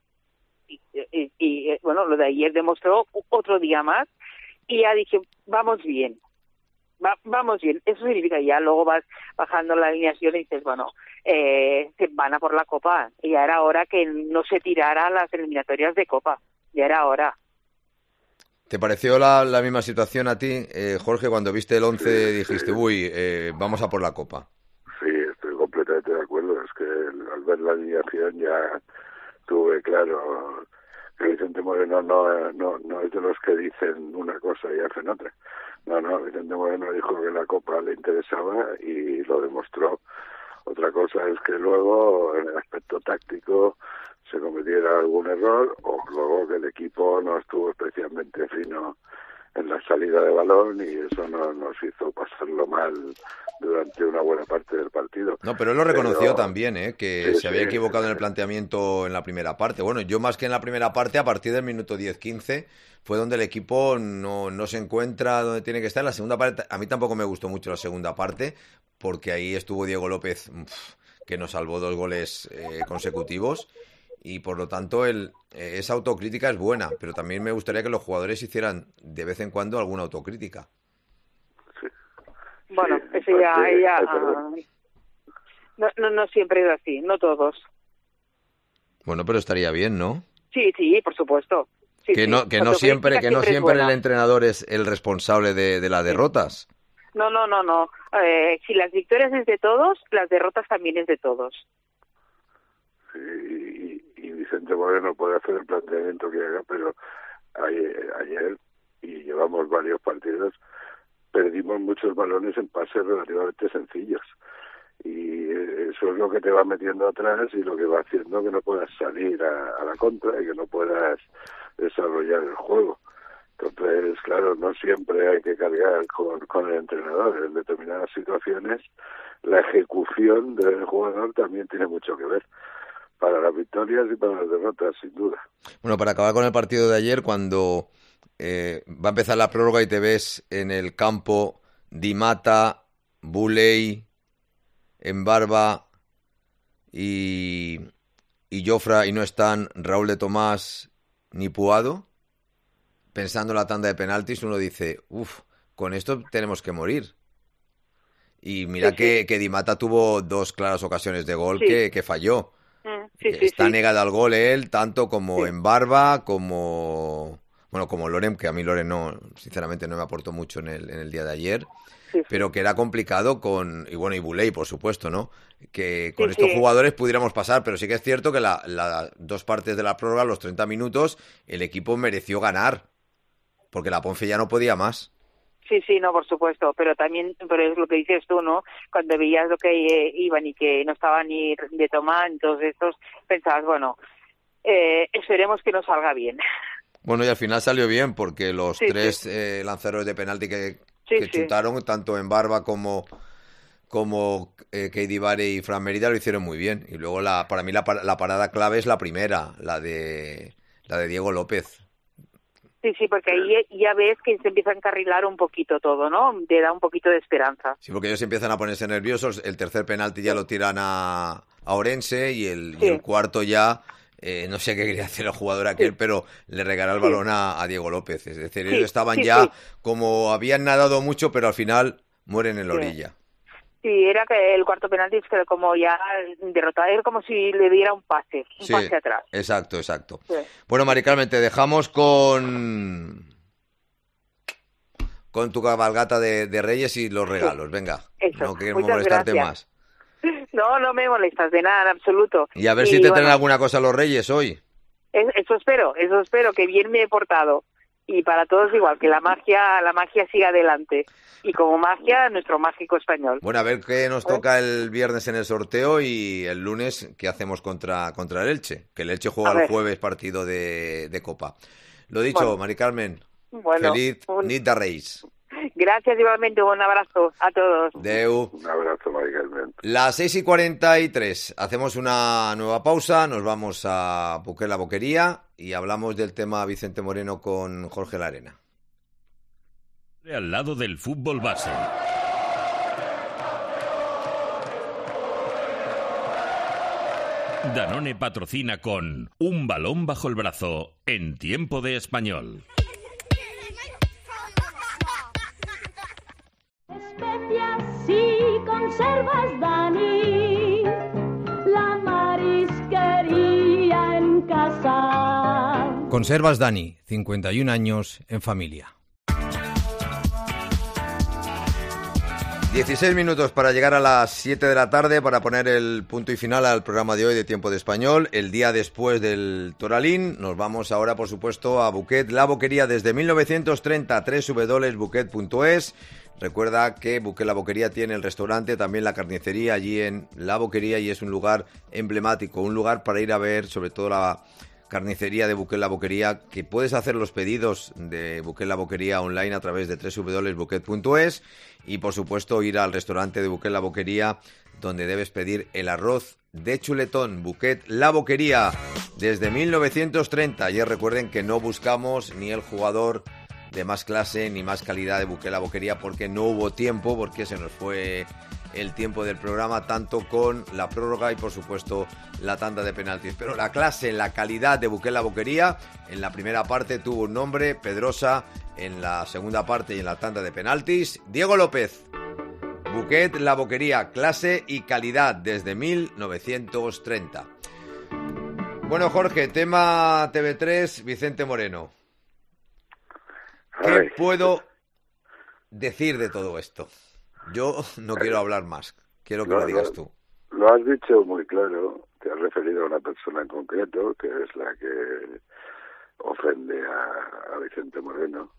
y bueno, lo de ayer demostró otro día más, y ya dije, vamos bien. Vamos bien, eso significa ya luego vas bajando la alineación y dices, se van a por la Copa. Y ya era hora que no se tirara las eliminatorias de Copa, ya era hora. ¿Te pareció la misma situación a ti, Jorge, cuando viste el 11 dijiste, vamos a por la Copa? Sí, estoy completamente de acuerdo, es que al ver la alineación ya tuve claro que Vicente Moreno no es de los que dicen una cosa y hacen otra. No, Vicente Moreno dijo que la Copa le interesaba y lo demostró. Otra cosa es que luego, en el aspecto táctico, se cometiera algún error o luego que el equipo no estuvo especialmente fino en la salida de balón y eso nos hizo pasarlo mal durante una buena parte del partido. No, pero él lo reconoció también, que se había equivocado en el planteamiento en la primera parte. Bueno, yo más que en la primera parte, a partir del minuto 10-15, fue donde el equipo no se encuentra donde tiene que estar. La segunda parte, a mí tampoco me gustó mucho la segunda parte, porque ahí estuvo Diego López, que nos salvó 2 goles consecutivos. Y por lo tanto esa autocrítica es buena, pero también me gustaría que los jugadores hicieran de vez en cuando alguna autocrítica. Sí. Bueno, eso ya no siempre es así, no todos. Bueno, pero estaría bien, ¿no? Sí, por supuesto. Sí, que no siempre el entrenador es el responsable de las derrotas. No. Si las victorias es de todos, las derrotas también es de todos. Sí, y Vicente Moreno puede hacer el planteamiento que haga, pero ayer, y llevamos varios partidos, perdimos muchos balones en pases relativamente sencillos. Y eso es lo que te va metiendo atrás y lo que va haciendo que no puedas salir a la contra y que no puedas desarrollar el juego. Entonces, claro, no siempre hay que cargar con el entrenador. En determinadas situaciones, la ejecución del jugador también tiene mucho que ver, para las victorias y para las derrotas, sin duda. Bueno, para acabar con el partido de ayer, cuando va a empezar la prórroga y te ves en el campo Di Mata, Buley, Embarba y Jofra, y no están Raúl de Tomás ni Puado, pensando en la tanda de penaltis, uno dice, con esto tenemos que morir. Y mira que Di Mata tuvo 2 claras ocasiones de gol que falló. Está negado al gol él, tanto como Embarba, como Loren, que a mí Loren sinceramente no me aportó mucho en el día de ayer. Pero que era complicado y Buley, por supuesto, ¿no? Que con estos jugadores pudiéramos pasar, pero sí que es cierto que las 2 partes de la prórroga, los 30 minutos, el equipo mereció ganar, porque la Ponfe ya no podía más. Sí, no, por supuesto, pero es lo que dices tú, ¿no? Cuando veías lo que iban y que no estaba ni de Tomás, entonces estos, pensabas, esperemos que nos salga bien. Bueno, y al final salió bien, porque los 3 lanzadores de penalti que chutaron, tanto en Barba como Keidi Bare y Fran Mérida, lo hicieron muy bien. Y luego para mí la parada clave es la primera, la de Diego López. Sí, porque ahí ya ves que se empieza a encarrilar un poquito todo, ¿no? Te da un poquito de esperanza. Sí, porque ellos empiezan a ponerse nerviosos. El tercer penalti ya lo tiran a Orense y el cuarto ya... no sé qué quería hacer el jugador aquel, pero le regala el balón a Diego López. Es decir, ellos estaban como habían nadado mucho, pero al final mueren en la orilla. Sí, era que el cuarto penalti es como ya derrotado, era como si le diera un pase atrás. Exacto. Sí. Bueno, Mari Carmen, te dejamos con tu cabalgata de Reyes y los regalos. Venga, eso. No queremos molestarte más. No me molestas de nada, en absoluto. Y a ver si te traen alguna cosa los Reyes hoy. Eso espero, que bien me he portado. Y para todos igual, que la magia siga adelante. Y como magia, nuestro mágico español. Bueno, a ver qué nos toca el viernes en el sorteo y el lunes qué hacemos contra el Elche. Que el Elche juega el jueves partido de Copa. Lo dicho, Mari Carmen, feliz nit de Reis. Gracias, igualmente, un abrazo a todos. Deu. Un abrazo, Mari Carmen. Las 6:43, hacemos una nueva pausa, nos vamos a Buquet La Boquería y hablamos del tema Vicente Moreno con Jorge Larena. Al lado del fútbol base. Danone patrocina con un balón bajo el brazo en tiempo de español. Especias y conservas Dani, la marisquería en casa. Conservas Dani, 51 años en familia. 16 minutos para llegar a las 7 de la tarde para poner el punto y final al programa de hoy de Tiempo de Español. El día después del Toralín, nos vamos ahora, por supuesto, a Buquet La Boquería desde 1930, www.buquet.es. Recuerda que Buquet La Boquería tiene el restaurante, también la carnicería allí en La Boquería y es un lugar emblemático, un lugar para ir a ver, sobre todo la carnicería de Buquet La Boquería, que puedes hacer los pedidos de Buquet La Boquería online a través de www.buquet.es y por supuesto ir al restaurante de Buquet La Boquería, donde debes pedir el arroz de chuletón. Buquet La Boquería desde 1930. Ayer recuerden que no buscamos ni el jugador de más clase ni más calidad de Buquet La Boquería porque no hubo tiempo, porque se nos fue el tiempo del programa, tanto con la prórroga y por supuesto la tanda de penaltis. Pero la clase, la calidad de Buquet La Boquería en la primera parte tuvo un nombre, Pedrosa, en la segunda parte y en la tanda de penaltis, Diego López. Buquet La Boquería, clase y calidad desde 1930. Bueno, Jorge, tema TV3, Vicente Moreno. ¿Qué puedo decir de todo esto? Yo no quiero hablar más. Quiero que lo digas tú. Lo has dicho muy claro. Te has referido a una persona en concreto, que es la que ofende a Vicente Moreno.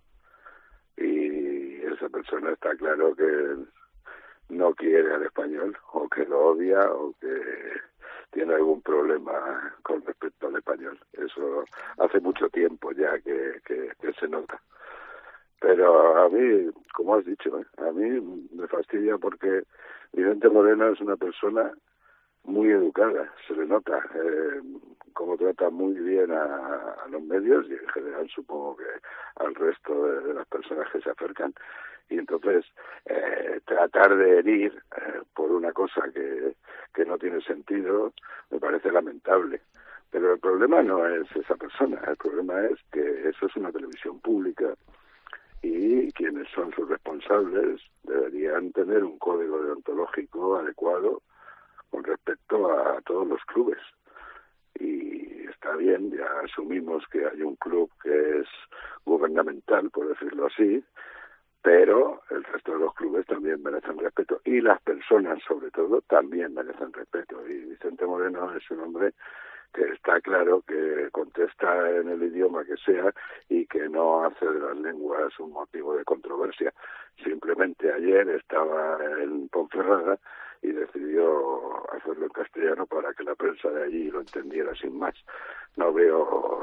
Y esa persona está claro que no quiere al Español, o que lo odia, o que tiene algún problema con respecto al Español. Eso hace mucho tiempo ya que se nota. Pero a mí, como has dicho, a mí me fastidia porque Vicente Moreno es una persona muy educada, se le nota cómo trata muy bien a los medios y en general supongo que al resto de las personas que se acercan. Y entonces tratar de herir por una cosa que no tiene sentido me parece lamentable. Pero el problema no es esa persona, el problema es que eso es una televisión pública y quienes son sus responsables deberían tener un código deontológico adecuado con respecto a todos los clubes. Y está bien, ya asumimos que hay un club que es gubernamental, por decirlo así, pero el resto de los clubes también merecen respeto y las personas, sobre todo, también merecen respeto. Y Vicente Moreno es un hombre que está claro que contesta en el idioma que sea y que no hace de las lenguas un motivo de controversia. Simplemente ayer estaba en Ponferrada y decidió hacerlo en castellano para que la prensa de allí lo entendiera sin más. No veo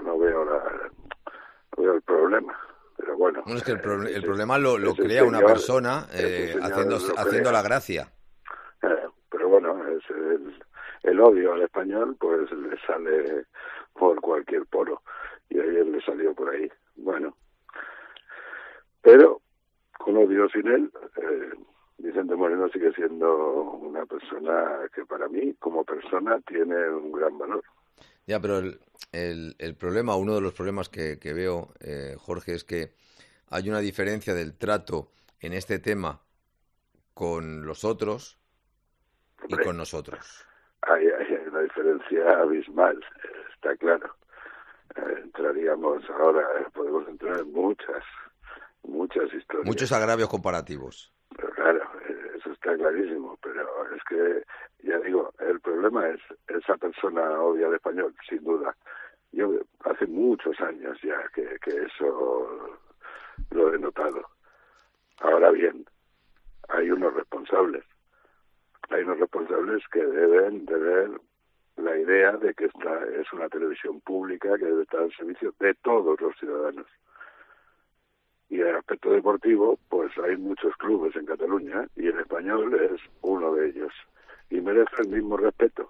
el problema. Pero bueno, es que el problema lo crea una persona haciendo la gracia. Pero bueno, es el odio al español pues le sale por cualquier poro y ayer le salió por ahí. Bueno, pero con odio sin él, Vicente Moreno sigue siendo una persona que para mí como persona tiene un gran valor. Ya, pero el problema, uno de los problemas que veo, Jorge, es que hay una diferencia del trato en este tema con los otros y con nosotros. Hay una diferencia abismal, está claro. Entraríamos ahora, podemos entrar en muchas historias. Muchos agravios comparativos. Pero claro, eso está clarísimo, pero es que, ya digo, el problema es esa persona odia al español, sin duda. Yo hace muchos años ya que eso lo he notado. Ahora bien, hay unos responsables que deben de ver la idea de que esta es una televisión pública que debe estar al servicio de todos los ciudadanos. Y en el aspecto deportivo, pues hay muchos clubes en Cataluña y el Español es uno de ellos. Y merece el mismo respeto.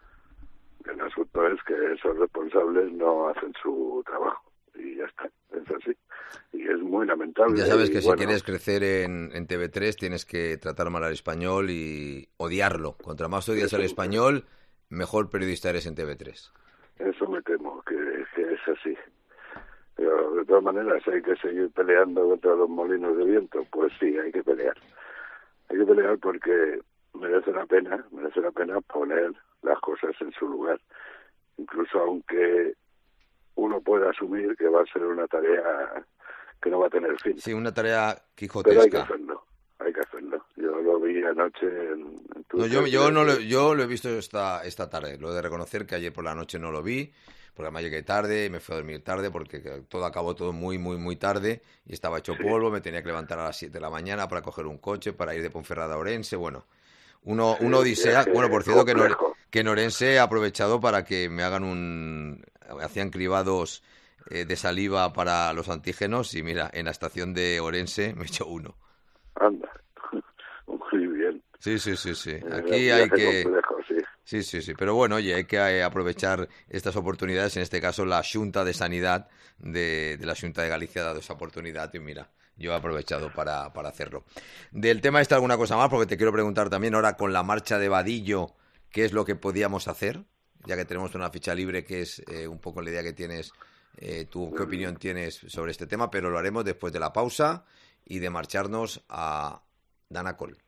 El asunto es que esos responsables no hacen su trabajo. Y ya está, es así. Y es muy lamentable. Ya sabes que si quieres crecer en TV3 tienes que tratar mal al español y odiarlo. Contra más odias al español, mejor periodista eres en TV3. Eso me temo que es así. Pero de todas maneras hay que seguir peleando contra los molinos de viento. Pues sí, hay que pelear. Hay que pelear porque merece la pena poner las cosas en su lugar. Incluso aunque uno puede asumir que va a ser una tarea que no va a tener fin. Sí, una tarea quijotesca. Pero hay que hacerlo. Yo lo vi anoche en tu... Yo lo he visto esta tarde. Lo he de reconocer que ayer por la noche no lo vi, porque además llegué tarde y me fui a dormir tarde porque todo acabó muy, muy, muy tarde y estaba hecho polvo, me tenía que levantar a las 7 de la mañana para coger un coche, para ir de Ponferrada a Orense, bueno... Una odisea. Bueno, por cierto, que en Orense ha aprovechado para que me hagan hacían cribados de saliva para los antígenos y mira, en la estación de Orense me he hecho uno. Anda, muy bien. Sí. Aquí hay que... Complejo, sí. Sí. Pero bueno, oye, hay que aprovechar estas oportunidades. En este caso, la Xunta de Sanidad de la Xunta de Galicia ha dado esa oportunidad y mira... Yo he aprovechado para hacerlo. Del tema está alguna cosa más, porque te quiero preguntar también ahora con la marcha de Vadillo, ¿qué es lo que podíamos hacer? Ya que tenemos una ficha libre, que es un poco la idea que tienes, tú qué opinión tienes sobre este tema, pero lo haremos después de la pausa y de marcharnos a Danacol.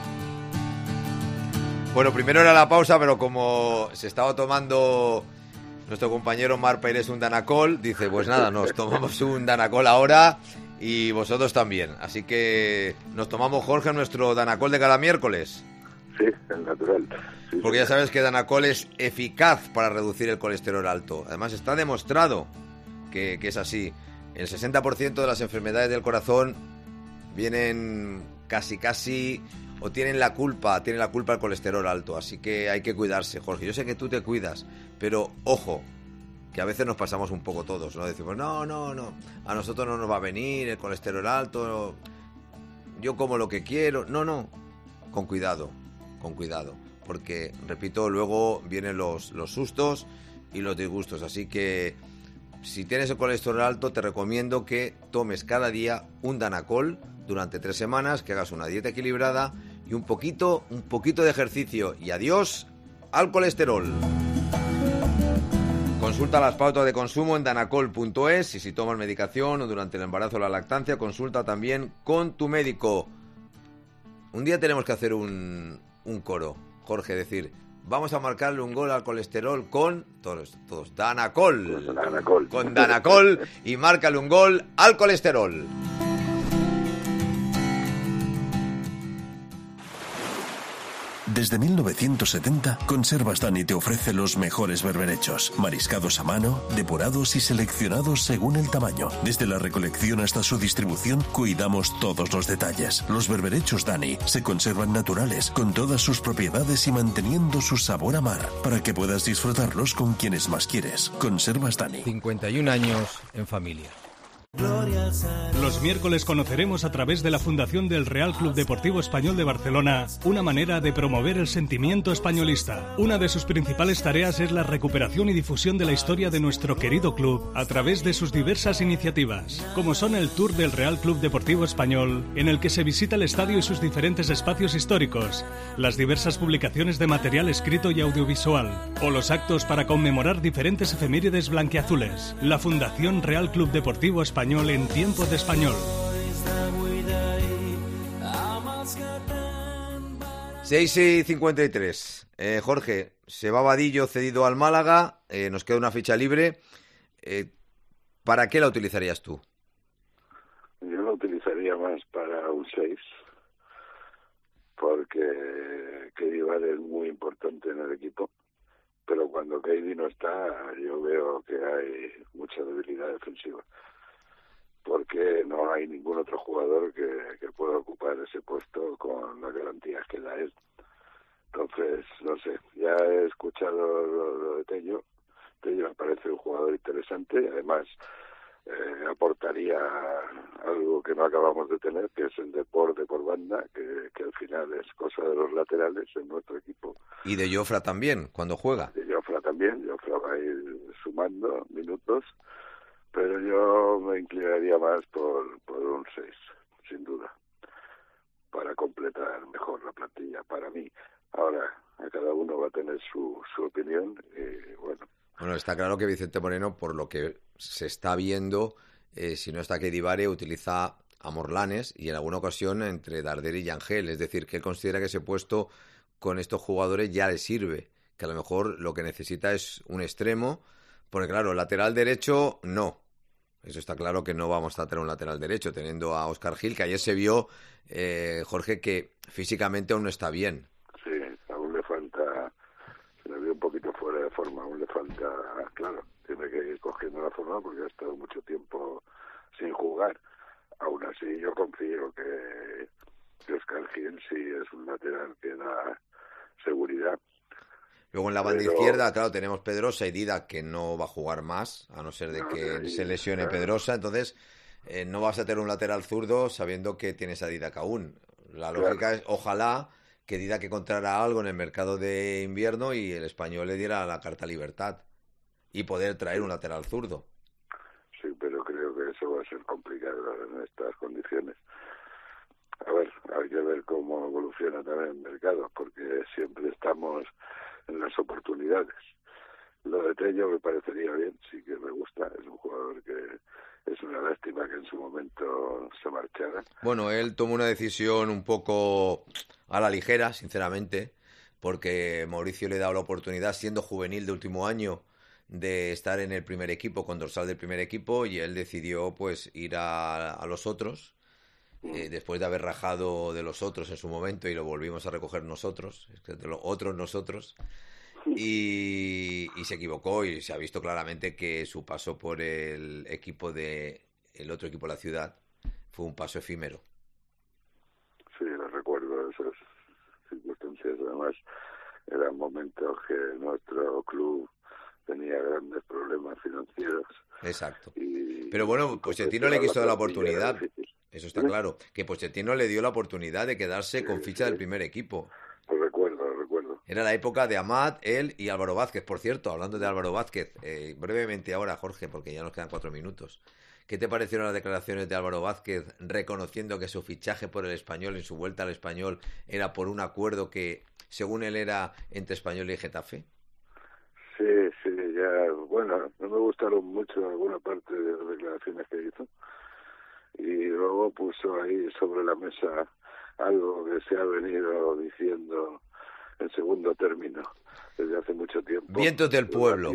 Bueno, primero era la pausa, pero como se estaba tomando Nuestro compañero Marc Pérez un Danacol dice, pues nada, nos tomamos un Danacol ahora y vosotros también. Así que nos tomamos, Jorge, nuestro Danacol de cada miércoles. Sí, el natural. Sí, porque ya sabes que Danacol es eficaz para reducir el colesterol alto. Además está demostrado que es así. El 60% de las enfermedades del corazón vienen casi o tienen la culpa el colesterol alto. Así que hay que cuidarse, Jorge. Yo sé que tú te cuidas, pero ojo, que a veces nos pasamos un poco todos, ¿no? Decimos, no, a nosotros no nos va a venir el colesterol alto, yo como lo que quiero. No, con cuidado, porque, repito, luego vienen los sustos y los disgustos. Así que si tienes el colesterol alto, te recomiendo que tomes cada día un Danacol durante 3 semanas, que hagas una dieta equilibrada y un poquito de ejercicio. Y adiós al colesterol. Consulta las pautas de consumo en danacol.es y si tomas medicación o durante el embarazo o la lactancia, consulta también con tu médico. Un día tenemos que hacer un coro, Jorge, decir, vamos a marcarle un gol al colesterol con todos Danacol. Con Danacol y márcale un gol al colesterol. Desde 1970, Conservas Dani te ofrece los mejores berberechos, mariscados a mano, depurados y seleccionados según el tamaño. Desde la recolección hasta su distribución, cuidamos todos los detalles. Los berberechos Dani se conservan naturales, con todas sus propiedades y manteniendo su sabor a mar, para que puedas disfrutarlos con quienes más quieres. Conservas Dani. 51 años en familia. Los miércoles conoceremos a través de la Fundación del Real Club Deportivo Español de Barcelona una manera de promover el sentimiento españolista. Una de sus principales tareas es la recuperación y difusión de la historia de nuestro querido club a través de sus diversas iniciativas, como son el Tour del Real Club Deportivo Español, en el que se visita el estadio y sus diferentes espacios históricos, las diversas publicaciones de material escrito y audiovisual, o los actos para conmemorar diferentes efemérides blanquiazules. La Fundación Real Club Deportivo Español en tiempo de español. 6:53. Jorge, se va Vadillo cedido al Málaga, nos queda una ficha libre. ¿Para qué la utilizarías tú? Yo la utilizaría más para un 6, porque Kedira es muy importante en el equipo, pero cuando Keidi no está, yo veo que hay mucha debilidad defensiva, porque no hay ningún otro jugador que pueda ocupar ese puesto con las garantías que da él. Entonces, no sé, ya he escuchado lo de Tello. Tello me parece un jugador interesante, además aportaría algo que no acabamos de tener, que es el deporte por banda, que al final es cosa de los laterales en nuestro equipo. Y de Jofra también, cuando juega. De Jofra también, Jofra va a ir sumando minutos, pero yo me inclinaría más por un 6, sin duda, para completar mejor la plantilla, para mí. Ahora, a cada uno va a tener su opinión y bueno. Bueno, está claro que Vicente Moreno, por lo que se está viendo, si no está Kedira, utiliza a Morlanes y en alguna ocasión entre Darderi y Ángel. Es decir, que él considera que ese puesto con estos jugadores ya le sirve, que a lo mejor lo que necesita es un extremo, porque claro, lateral derecho no. Eso está claro que no vamos a tener un lateral derecho, teniendo a Óscar Gil, que ayer se vio, Jorge, que físicamente aún no está bien. Sí, aún le falta, se le vio un poquito fuera de forma, aún le falta, claro, tiene que ir cogiendo la forma porque ha estado mucho tiempo sin jugar. Aún así yo confío que Óscar Gil sí es un lateral que da seguridad. Luego en la banda izquierda, claro, tenemos Pedrosa y Dida, que no va a jugar más, a no ser de que se lesione Pedrosa. Entonces, no vas a tener un lateral zurdo sabiendo que tienes a Didac aún. La lógica es, ojalá, que Didac encontrara algo en el mercado de invierno y el Español le diera la carta libertad y poder traer un lateral zurdo. Sí, pero creo que eso va a ser complicado en estas condiciones. A ver, hay que ver cómo evoluciona también el mercado, porque siempre estamos en las oportunidades. Lo de Tello me parecería bien, sí que me gusta, es un jugador que es una lástima que en su momento se marchara. Bueno, él tomó una decisión un poco a la ligera, sinceramente, porque Mauricio le daba la oportunidad, siendo juvenil de último año, de estar en el primer equipo, con dorsal del primer equipo, y él decidió pues ir a los otros, después de haber rajado de los otros en su momento, y lo volvimos a recoger nosotros, de los otros nosotros, y se equivocó, y se ha visto claramente que su paso por el otro equipo de la ciudad fue un paso efímero. Sí, lo recuerdo, esas circunstancias. Además, eran momentos que nuestro club tenía grandes problemas financieros. Exacto. Pero bueno, Pochettino le quiso dar la oportunidad. Eso está claro. Que Pochettino le dio la oportunidad de quedarse con ficha del primer equipo. Lo recuerdo. Era la época de Amat, él y Álvaro Vázquez. Por cierto, hablando de Álvaro Vázquez, brevemente ahora, Jorge, porque ya nos quedan 4 minutos. ¿Qué te parecieron las declaraciones de Álvaro Vázquez reconociendo que su fichaje por el Español en su vuelta al Español era por un acuerdo que, según él, era entre Español y Getafe? Sí, ya, bueno, no me gustaron mucho alguna parte de las declaraciones que hizo. Y luego puso ahí sobre la mesa algo que se ha venido diciendo en segundo término desde hace mucho tiempo. Vientos del pueblo.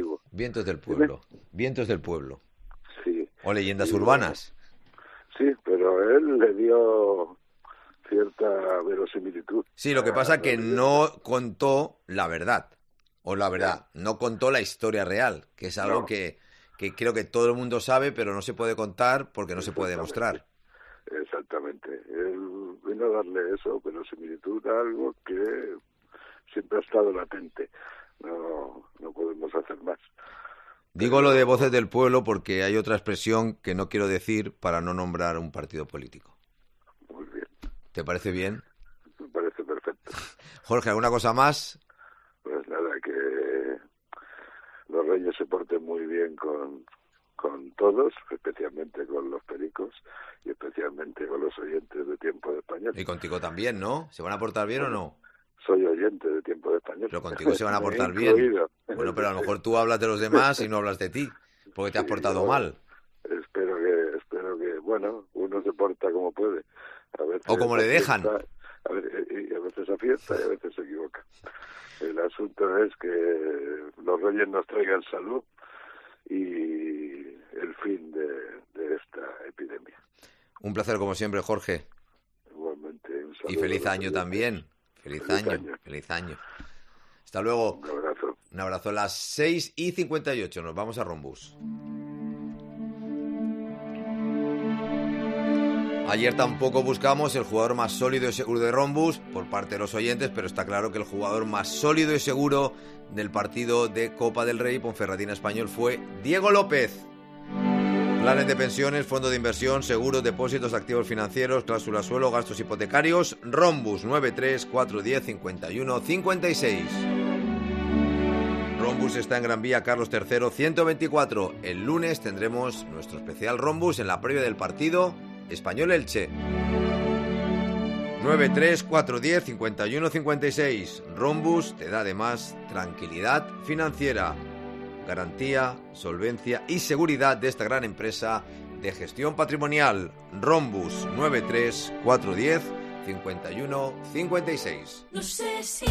Sí. O leyendas urbanas. Sí, pero él le dio cierta verosimilitud. Sí, lo que pasa es que no contó la verdad. O la verdad, no contó la historia real, que es algo que creo que todo el mundo sabe, pero no se puede contar porque no se puede demostrar. Exactamente. Él vino a darle eso, verosimilitud a algo que siempre ha estado latente. No podemos hacer más. Digo lo de Voces del Pueblo porque hay otra expresión que no quiero decir para no nombrar un partido político. Muy bien. ¿Te parece bien? Me parece perfecto. Jorge, ¿alguna cosa más? Pues nada, que los Reyes se porten muy bien con todos, especialmente con los pericos y especialmente con los oyentes de Tiempo de Español. Y contigo también, ¿no? ¿Se van a portar bien o no? Soy oyente de Tiempo de Español. Pero contigo se van a portar bien. Bueno, pero a lo mejor tú hablas de los demás y no hablas de ti, porque te has portado mal. Espero que, bueno, uno se porta como puede. A veces o como le dejan. Y a veces acierta y a veces se equivoca. El asunto es que los Reyes nos traigan salud y el fin de esta epidemia. Un placer como siempre, Jorge. Igualmente. Un saludo. Y feliz año también. Feliz año. Hasta luego. Un abrazo. A las 6:58 nos vamos a Rombus. Ayer tampoco buscamos el jugador más sólido y seguro de Rombus por parte de los oyentes, pero está claro que el jugador más sólido y seguro del partido de Copa del Rey Ponferradina Español fue Diego López. Planes de pensiones, fondo de inversión, seguros, depósitos, activos financieros, cláusula suelo, gastos hipotecarios. Rombus 93-410-51-56. Rombus está en Gran Vía Carlos III 124. El lunes tendremos nuestro especial Rombus en la previa del partido Español-Elche. 93-410-51-56. Rombus te da además tranquilidad financiera, garantía, solvencia y seguridad de esta gran empresa de gestión patrimonial. Rombus 93-410-51-56. No sé si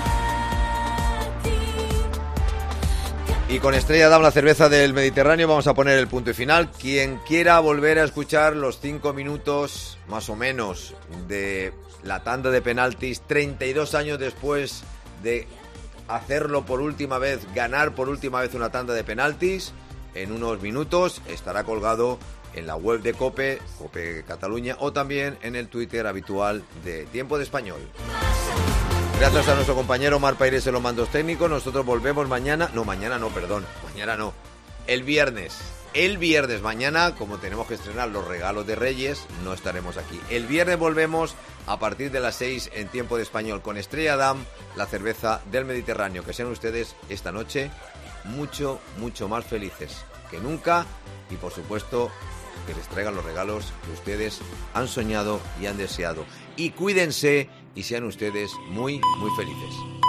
y con Estrella Damm, la cerveza del Mediterráneo, vamos a poner el punto y final. Quien quiera volver a escuchar los 5 minutos, más o menos, de la tanda de penaltis, 32 años después de hacerlo por última vez, ganar por última vez una tanda de penaltis, en unos minutos estará colgado en la web de COPE Cataluña, o también en el Twitter habitual de Tiempo de Español. Gracias a nuestro compañero Mar Paires en los mandos técnicos. Nosotros volvemos mañana. Mañana no. El viernes. Mañana, como tenemos que estrenar los regalos de Reyes, no estaremos aquí. El viernes volvemos a partir de las 6 en Tiempo de Español con Estrella Damm, la cerveza del Mediterráneo. Que sean ustedes esta noche mucho, mucho más felices que nunca. Y por supuesto, que les traigan los regalos que ustedes han soñado y han deseado. Y cuídense y sean ustedes muy, muy felices.